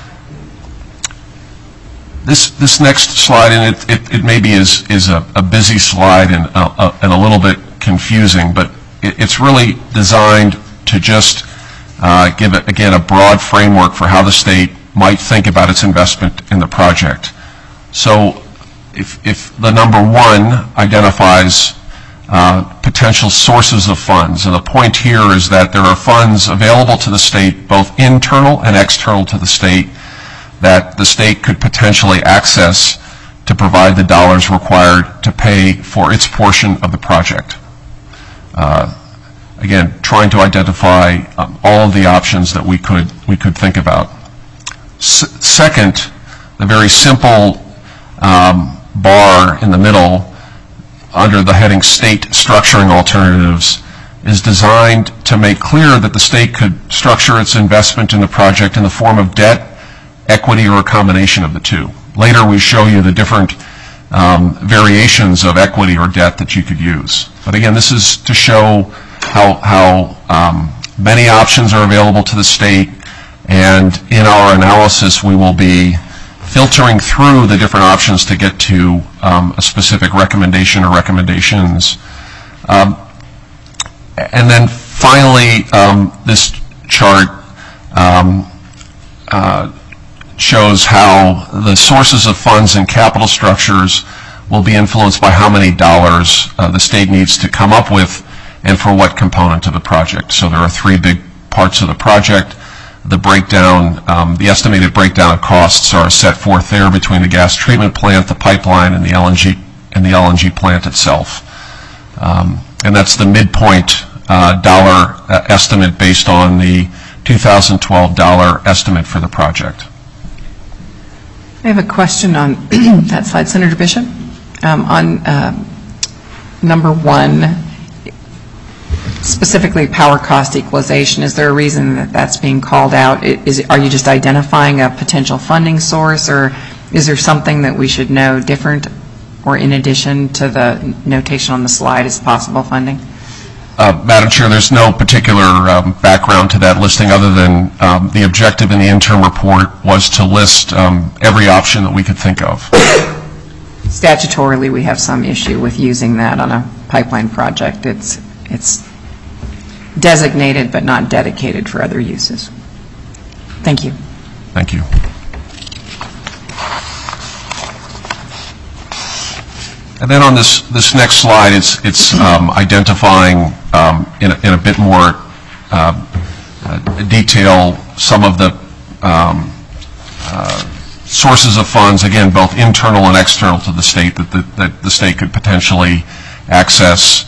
This next slide, and it maybe is a busy slide and a little bit confusing, but it's really designed to just give it, again, a broad framework for how the state might think about its investment in the project. So if the number 1 identifies potential sources of funds, and the point here is that there are funds available to the state, both internal and external to the state, that the state could potentially access to provide the dollars required to pay for its portion of the project. Again, trying to identify all of the options that we could think about. Second, the very simple bar in the middle under the heading State Structuring Alternatives is designed to make clear that the state could structure its investment in the project in the form of debt, equity, or a combination of the two. Later we show you the different variations of equity or debt that you could use. But again, this is to show how many options are available to the state, and in our analysis we will be filtering through the different options to get to a specific recommendation or recommendations. And then finally, this chart shows how the sources of funds and capital structures will be influenced by how many dollars the state needs to come up with and for what component of the project. So there are 3 big parts of the project. The breakdown, the estimated breakdown of costs are set forth there between the gas treatment plant, the pipeline, and the LNG plant itself. And that's the midpoint dollar estimate based on the 2012 dollar estimate for the project. I have a question on that slide, Senator Bishop. On number 1, specifically power cost equalization, is there a reason that that's being called out? Are you just identifying a potential funding source, or is there something that we should know different or in addition to the notation on the slide as possible funding? Madam Chair, there's no particular background to that listing other than the objective in the interim report was to list every option that we could think of. Statutorily, we have some issue with using that on a pipeline project. It's designated but not dedicated for other uses. Thank you. Thank you. And then on this next slide, it's identifying in a bit more detail some of the sources of funds, again, both internal and external to the state that the state could potentially access.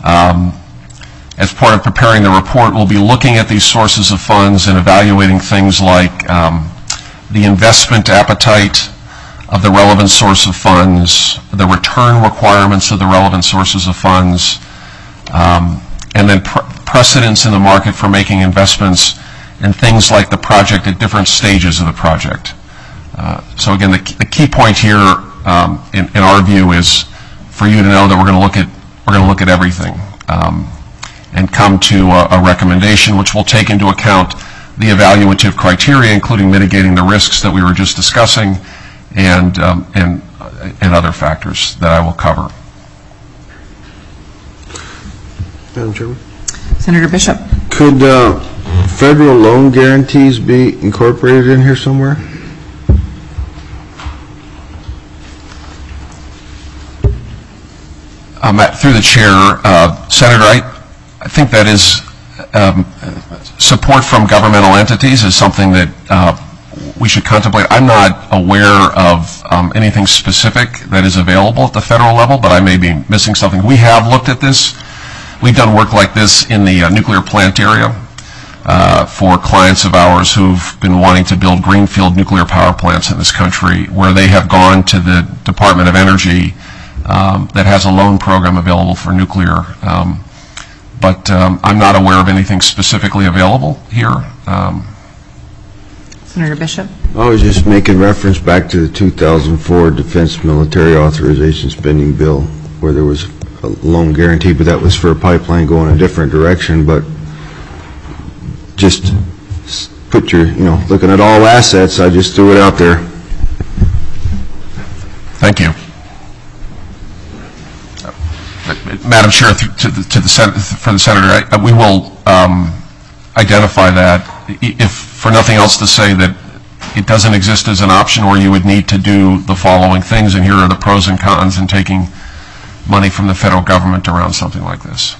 As part of preparing the report, we'll be looking at these sources of funds and evaluating things like the investment appetite of the relevant source of funds, the return requirements of the relevant sources of funds, and then precedents in the market for making investments in things like the project at different stages of the project. So again, the key point here, in our view, is for you to know that we're going to look at everything and come to a recommendation which will take into account the evaluative criteria, including mitigating the risks that we were just discussing, and other factors that I will cover. Madam Chairman? Senator Bishop. Could federal loan guarantees be incorporated in here somewhere? Through the chair, Senator, I think that is support from governmental entities is something that we should contemplate. I'm not aware of anything specific that is available at the federal level, but I may be missing something. We have looked at this. We've done work like this in the nuclear plant area for clients of ours who've been wanting to build greenfield nuclear power plants in this country, where they have gone to the Department of Energy that has a loan program available for nuclear. But I'm not aware of anything specifically available here. Senator Bishop. I was just making reference back to the 2004 Defense Military Authorization Spending Bill, where there was a loan guarantee, but that was for a pipeline going a different direction. But just put your, looking at all assets, I just threw it out there. Thank you. Madam Chair, for the Senator, we will identify that, if for nothing else to say that it doesn't exist as an option, or you would need to do the following things, and here are the pros and cons in taking money from the federal government around something like this.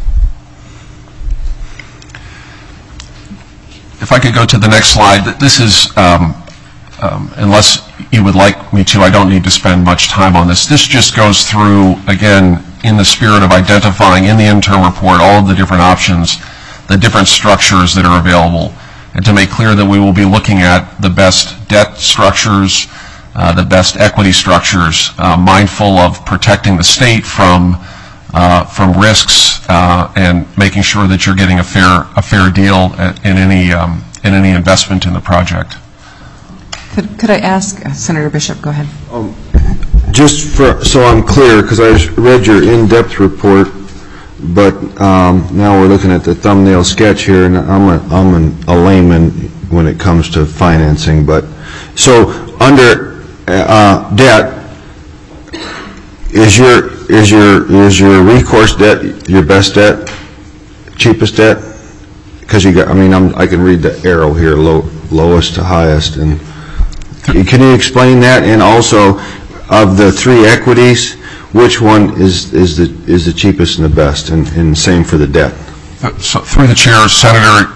If I could go to the next slide. This is, unless you would like me to, I don't need to spend much time on this. This just goes through, again, in the spirit of identifying in the interim report all of the different options, the different structures that are available, and to make clear that we will be looking at the best debt structures, the best equity structures, mindful of protecting the state from risks, and making sure that you're getting a fair deal in any investment in the project. Could I ask Senator Bishop? Go ahead. Just so I'm clear, because I read your in-depth report, but now we're looking at the thumbnail sketch here, and I'm a layman when it comes to financing. But so under debt, is your recourse debt your best debt, cheapest debt? Because I can read the arrow here, lowest to highest, and can you explain that? And also, of the three equities, which one is the cheapest and the best, and same for the debt? So through the chair, Senator,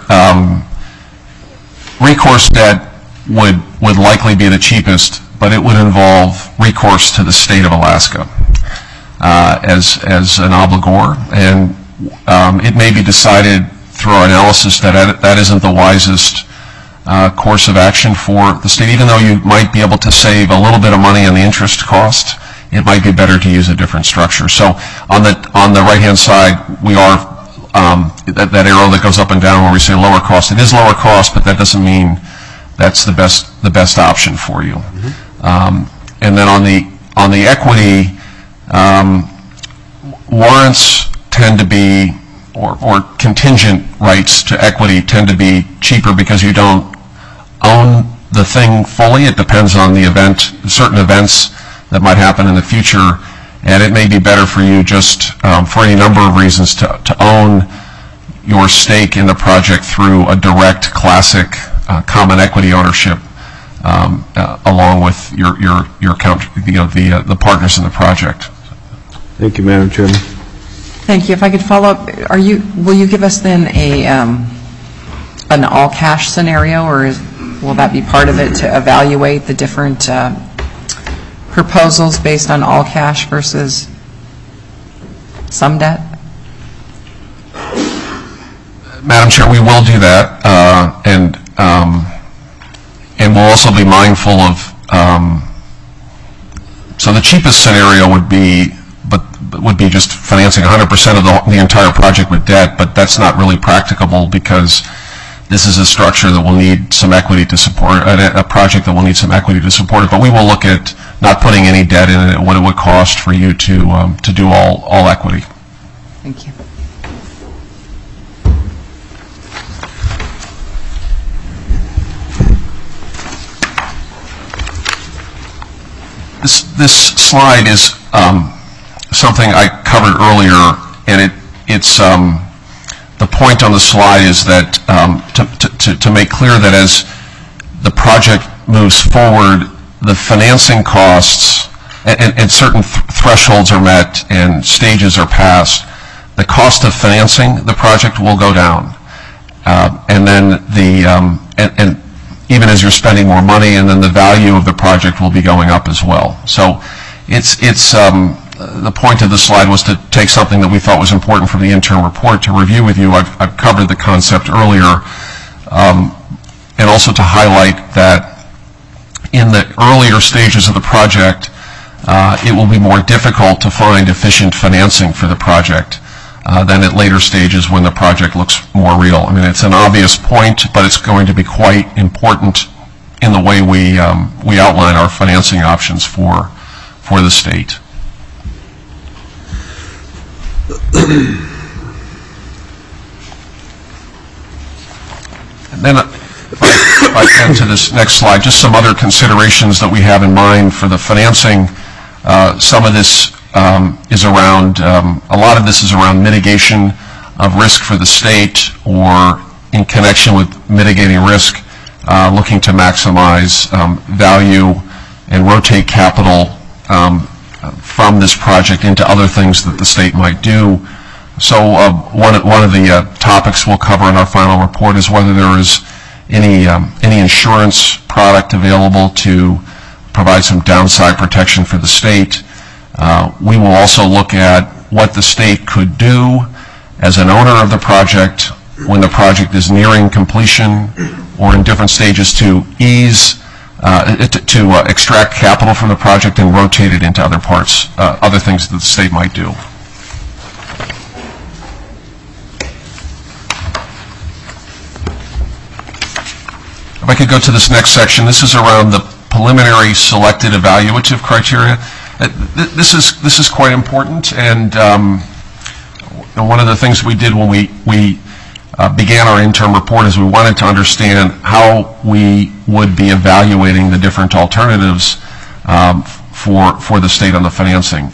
recourse debt would likely be the cheapest, but it would involve recourse to the state of Alaska as an obligor, and it may be decided through our analysis that isn't the wisest course of action for the state. Even though you might be able to save a little bit of money on the interest cost, it might be better to use a different structure. So on the right-hand side, we are that arrow that goes up and down where we say lower cost. It is lower cost, but that doesn't mean that's the best option for you. Mm-hmm. And then on the equity, warrants tend to be, or contingent rights to equity tend to be cheaper because you don't own the thing fully. It depends on the event, certain events that might happen in the future, and it may be better for you just for any number of reasons to own your stake in the project through a direct, classic common equity ownership, along with the partners in the project. Thank you, Madam Chairman. Thank you. If I could follow up, will you give us then an all-cash scenario, or will that be part of it to evaluate the different proposals based on all cash versus some debt? Madam Chair, we will do that, and we'll also be mindful of. So the cheapest scenario would be just financing 100% of the entire project with debt, but that's not really practicable because this is a structure that will need some equity to support, a project that will need some equity to support it. But we will look at not putting any debt in it, what it would cost for you to do all equity. Thank you. This slide is something I covered earlier, and it's the point on the slide is that to make clear that as the project moves forward, the financing costs and certain thresholds are met and stages are passed, the cost of financing the project will go down, and then and even as you're spending more money, and then the value of the project will be going up as well. So it's the point of the slide was to take something that we thought was important from the interim report to review with you. I've covered the concept earlier, and also to highlight that in the earlier stages of the project, it will be more difficult to find efficient financing for the project than at later stages when the project looks more real. I mean, it's an obvious point, but it's going to be quite important in the way we outline our financing options for the state. And then, if I can, to this next slide, just some other considerations that we have in mind for the financing. Some of this is around, a lot of this is around mitigation of risk for the state, or in connection with mitigating risk, looking to maximize value and rotate capital from this project into other things that the state might do. So one of the topics we'll cover in our final report is whether there is any insurance product available to provide some downside protection for the state. We will also look at what the state could do as an owner of the project when the project is nearing completion or in different stages to extract capital from the project and rotate it into other parts, other things that the state might do. If I could go to this next section, this is around the preliminary selected evaluative criteria. This is quite important, and one of the things we did when we began our interim report is we wanted to understand how we would be evaluating the different alternatives for the state on the financing.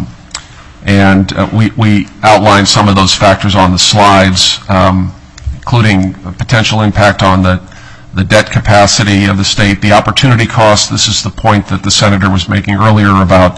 We outlined some of those factors on the slides, including potential impact on the debt capacity of the state, the opportunity cost. This is the point that the Senator was making earlier about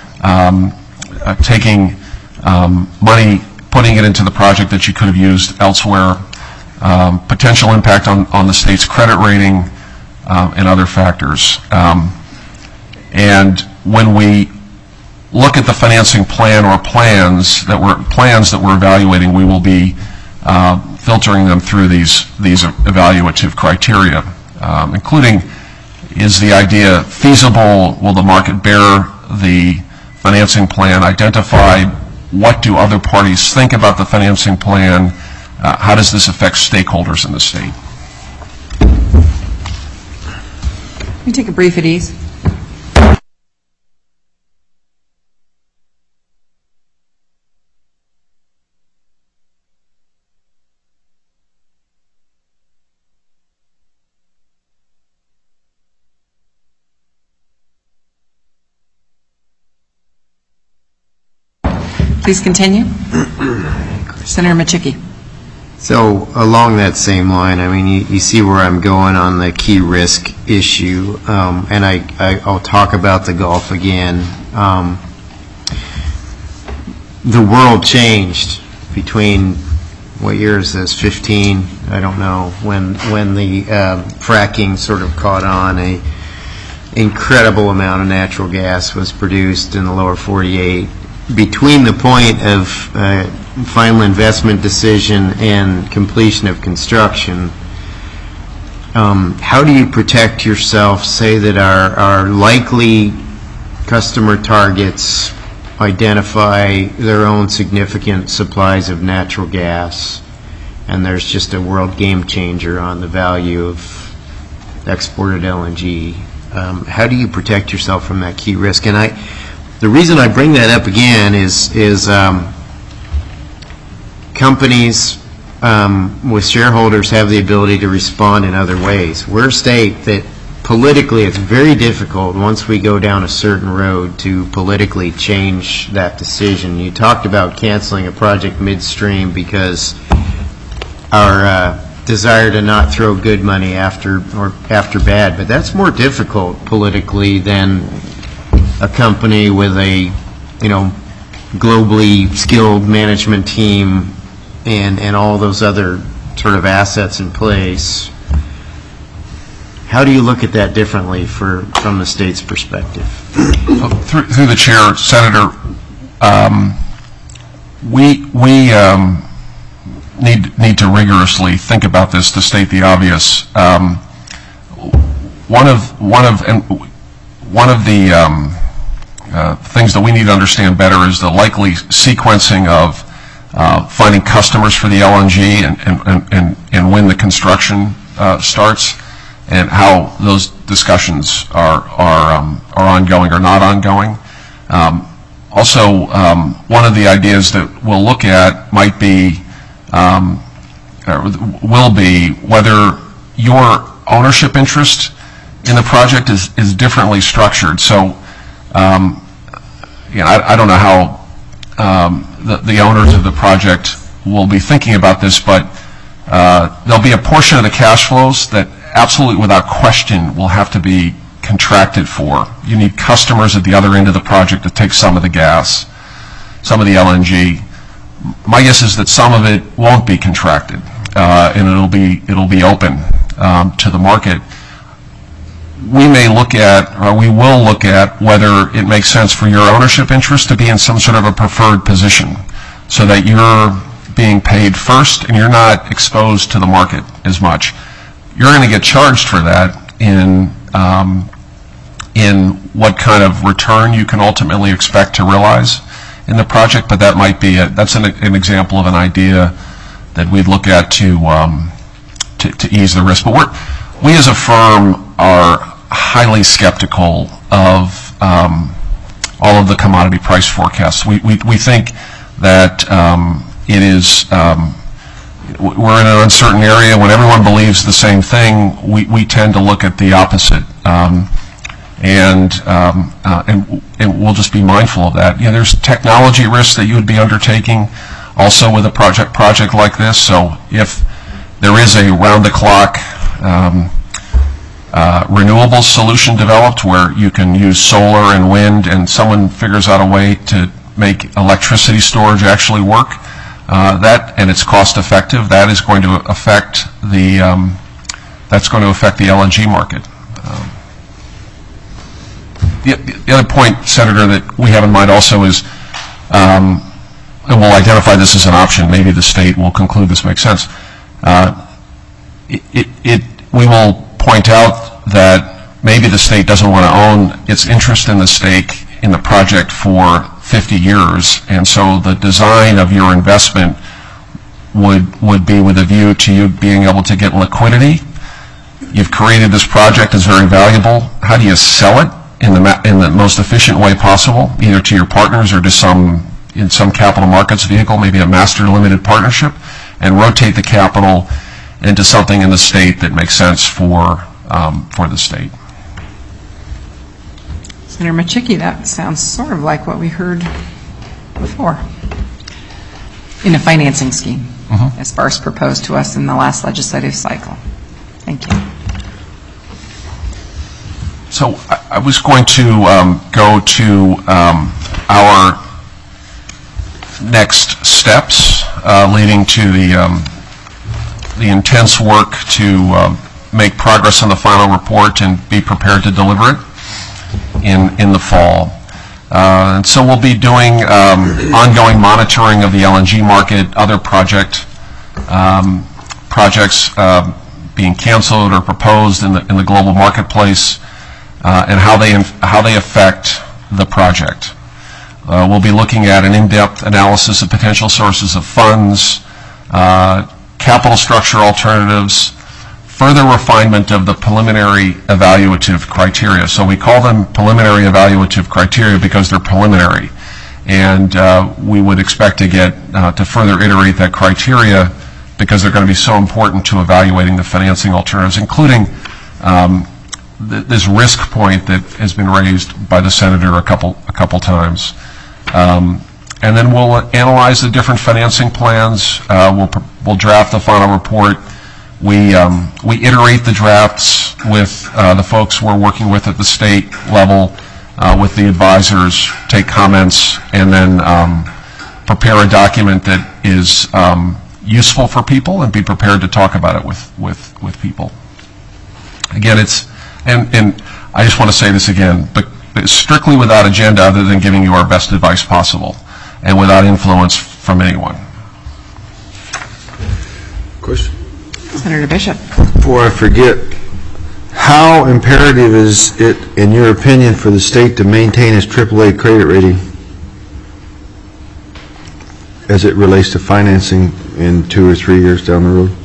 taking money, putting it into the project that you could have used elsewhere, potential impact on the state's credit rating, and other factors. And when we look at the financing plan or plans that we're evaluating, we will be filtering them through these evaluative criteria, including, is the idea feasible? Will the market bear the financing plan? Identify what do other parties think about the financing plan? How does this affect stakeholders in the state? Can you take a brief at ease? Please continue. Senator Machicki. So along that same line, I mean, you see where I'm going on the key risk issue, and I'll talk about the Gulf again. The world changed between, what year is this, 15? I don't know, when the fracking sort of caught on. An incredible amount of natural gas was produced in the lower 48. Between the point of final investment decision and completion of construction, how do you protect yourself, say that our likely customer targets identify their own significant supplies of natural gas, and there's just a world game changer on the value of exported LNG? How do you protect yourself from that key risk? And the reason I bring that up again is companies with shareholders have the ability to respond in other ways. We're a state that politically it's very difficult once we go down a certain road to politically change that decision. You talked about canceling a project midstream because our desire to not throw good money after bad, but that's more difficult politically than a company with a, globally skilled management team and all those other sort of assets in place. How do you look at that differently from the state's perspective? Through the chair, Senator, we need to rigorously think about this to state the obvious. One of the things that we need to understand better is the likely sequencing of finding customers for the LNG and when the construction starts, and how those discussions are ongoing or not ongoing. Also, one of the ideas that we'll look at might be, will be whether your ownership interest in the project is differently structured. So, I don't know how the owners of the project will be thinking about this, but there'll be a portion of the cash flows that absolutely without question will have to be contracted for. You need customers at the other end of the project to take some of the gas, some of the LNG. My guess is that some of it won't be contracted, and it'll be open to the market. We may look at, or we will look at, whether it makes sense for your ownership interest to be in some sort of a preferred position, so that you're being paid first and you're not exposed to the market as much. You're going to get charged for that in what kind of return you can ultimately expect to realize in the project, but that might be that's an example of an idea that we'd look at to ease the risk. But we as a firm are highly skeptical of all of the commodity price forecasts. We think that it is we're in an uncertain area. When everyone believes the same thing, we tend to look at the opposite, and we'll just be mindful of that. There's technology risks that you would be undertaking also with a project like this. So if there is a round-the-clock renewable solution developed where you can use solar and wind, and someone figures out a way to make electricity storage actually work, and it's cost effective, that is going to affect the LNG market. The other point, Senator, that we have in mind also is, and we'll identify this as an option, maybe the state will conclude this makes sense. We will point out that maybe the state doesn't want to own its interest in the stake in the project for 50 years, and so the design of your investment would be with a view to you being able to get liquidity. You've created this project, it's very valuable. How do you sell it in the most efficient way possible, either to your partners or to in some capital markets vehicle, maybe a master limited partnership, and rotate the capital into something in the state that makes sense for the state. Senator Machicki, that sounds sort of like what we heard before in a financing scheme, as far as proposed to us in the last legislative cycle. Thank you. So I was going to go to our next steps leading to the intense work to make progress on the final report and be prepared to deliver it in the fall. And so we'll be doing ongoing monitoring of the LNG market, other projects being canceled or proposed in the global marketplace, and how they affect the project. We'll be looking at an in-depth analysis of potential sources of funds, capital structure alternatives, further refinement of the preliminary evaluative criteria. So we call them preliminary evaluative criteria because they're preliminary. And we would expect to get to further iterate that criteria because they're going to be so important to evaluating the financing alternatives, including this risk point that has been raised by the Senator a couple times. And then we'll analyze the different financing plans. We'll draft the final report. We iterate the drafts with the folks we're working with at the state level, with the advisors, take comments, and then prepare a document that is useful for people and be prepared to talk about it with people. Again, and I just want to say this again, but strictly without agenda other than giving you our best advice possible and without influence from anyone. Question? Senator Bishop. Before I forget, how imperative is it, in your opinion, for the state to maintain its AAA credit rating as it relates to financing in 2 or 3 years down the road?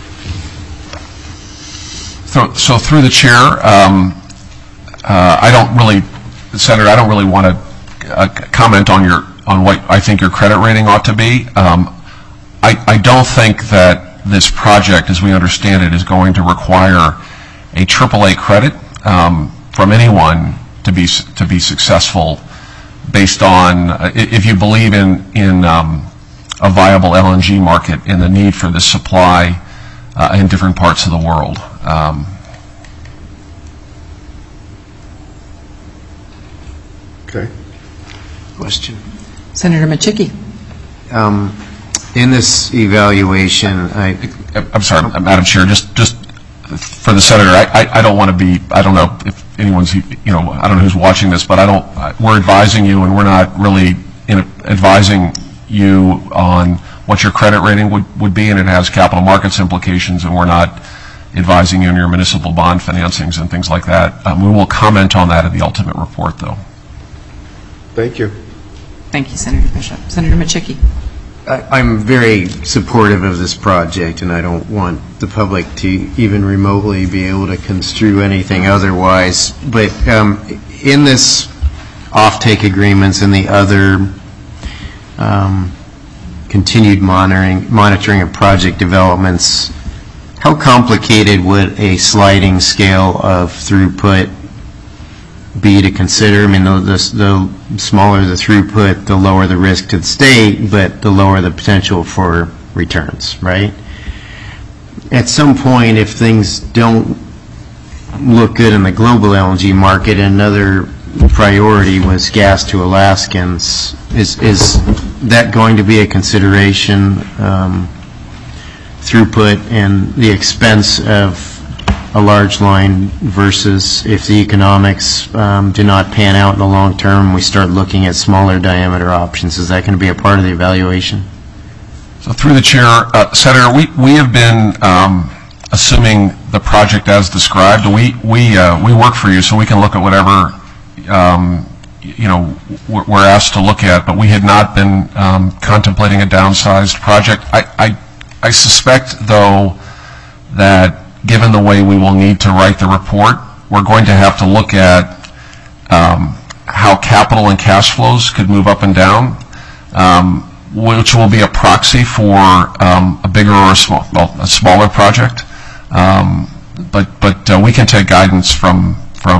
So through the chair, Senator, I don't really want to comment on what I think your credit rating ought to be. I don't think that this project, as we understand it, is going to require a AAA credit from anyone to be successful, based on if you believe in a viable LNG market and the need for this supply in different parts of the world. Okay. Question. Senator Machicki. In this evaluation, I'm sorry, Madam Chair, just for the Senator, I don't want to be, I don't know if anyone's, I don't know who's watching this, but we're advising you, and we're not really advising you on what your credit rating would be, and it has capital markets implications, and we're not advising you on your municipal bond financings and things like that. We will comment on that in the ultimate report, though. Thank you. Thank you, Senator Bishop. Senator Machicki. I'm very supportive of this project, and I don't want the public to even remotely be able to construe anything otherwise. But in this offtake agreements and the other continued monitoring of project developments, how complicated would a sliding scale of throughput be to consider? I mean, the smaller the throughput, the lower the risk to the state, but the lower the potential for returns, right? At some point, if things don't look good in the global LNG market, another priority was gas to Alaskans. Is that going to be a consideration, throughput and the expense of a large line versus if the economics do not pan out in the long term, we start looking at smaller diameter options? Is that going to be a part of the evaluation? So through the chair, Senator, we have been assuming the project as described. We work for you, so we can look at whatever we're asked to look at, but we had not been contemplating a downsized project. I suspect, though, that given the way we will need to write the report, we're going to have to look at how capital and cash flows could move up and down, which will be a proxy for a bigger or a smaller project. But we can take guidance from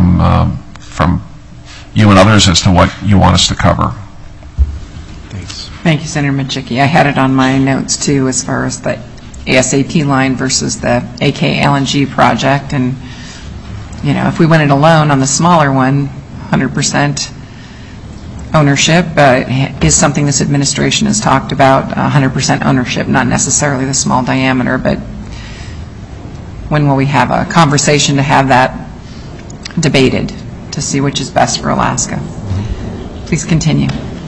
you and others as to what you want us to cover. Thanks. Thank you, Senator Machicki. I had it on my notes, too, as far as the ASAP line versus the AK LNG project. And, if we went it alone on the smaller one, 100% ownership is something this administration has talked about, 100% ownership, not necessarily the small diameter, but when will we have a conversation to have that debated to see which is best for Alaska? Please continue.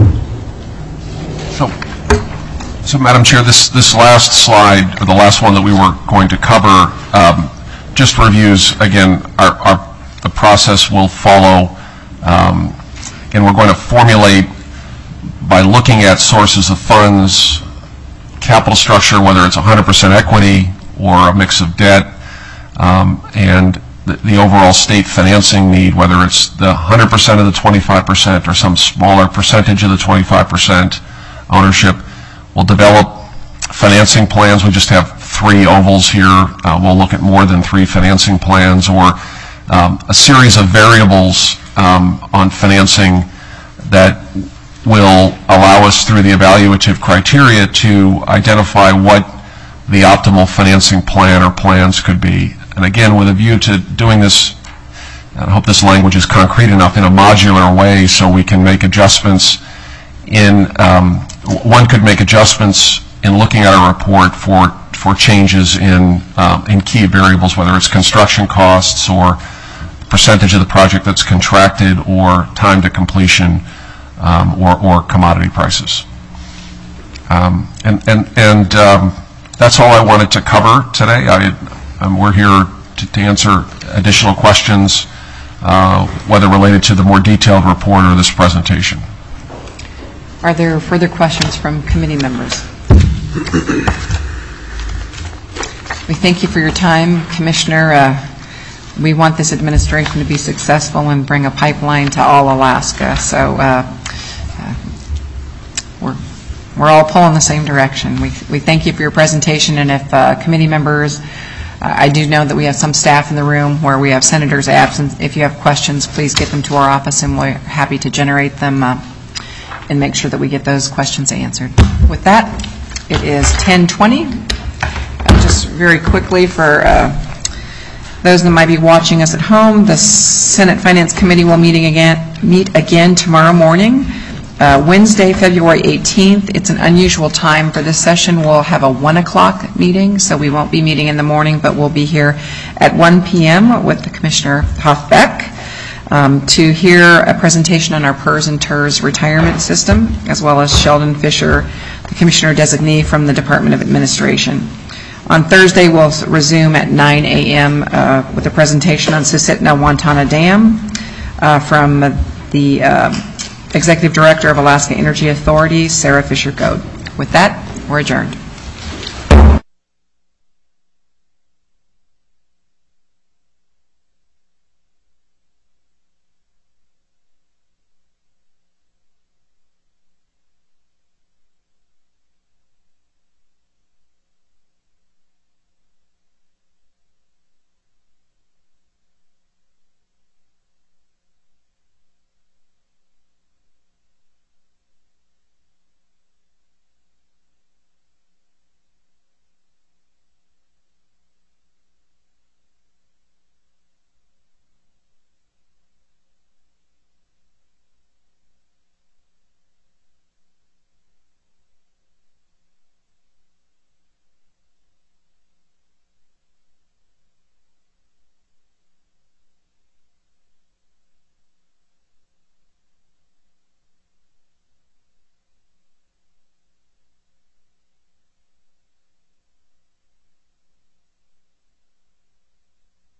So, Madam Chair, this last slide, or the last one that we were going to cover, just reviews, again, the process will follow, and we're going to formulate by looking at sources of funds, capital structure, whether it's 100% equity or a mix of debt, and the overall state financing need, whether it's the 100% of the 25% or some smaller percentage of the 25% ownership. We'll develop financing plans. We just have 3 ovals here. We'll look at more than 3 financing plans, or a series of variables on financing that will allow us, through the evaluative criteria, to identify what the optimal financing plan or plans could be. And again, with a view to doing this, I hope this language is concrete enough, in a modular way, so we can make adjustments in, one could make adjustments in looking at a report for changes in key variables, whether it's construction costs or percentage of the project that's contracted, or time to completion, or commodity prices. And that's all I wanted to cover today. We're here to answer additional questions, whether related to the more detailed report or this presentation. Are there further questions from committee members? We thank you for your time, Commissioner. We want this administration to be successful and bring a pipeline to all Alaska. So we're all pulling the same direction. We thank you for your presentation, and if committee members, I do know that we have some staff in the room where we have senators absent. If you have questions, please get them to our office, and we're happy to generate them and make sure that we get those questions answered. With that, it is 10:20. Just very quickly for those that might be watching us at home, the Senate Finance Committee will meet again tomorrow morning, Wednesday, February 18th. It's an unusual time for this session. We'll have a 1 o'clock meeting, so we won't be meeting in the morning, but we'll be here at 1 p.m. with the Commissioner Hoffbeck to hear a presentation on our PERS and TERS retirement system, as well as Sheldon Fisher, the Commissioner Designee from the Department of Administration. On Thursday, we'll resume at 9 a.m. With a presentation on Susitna-Wantana Dam from the Executive Director of Alaska Energy Authority, Sarah Fisher-Goad. With that, we're adjourned.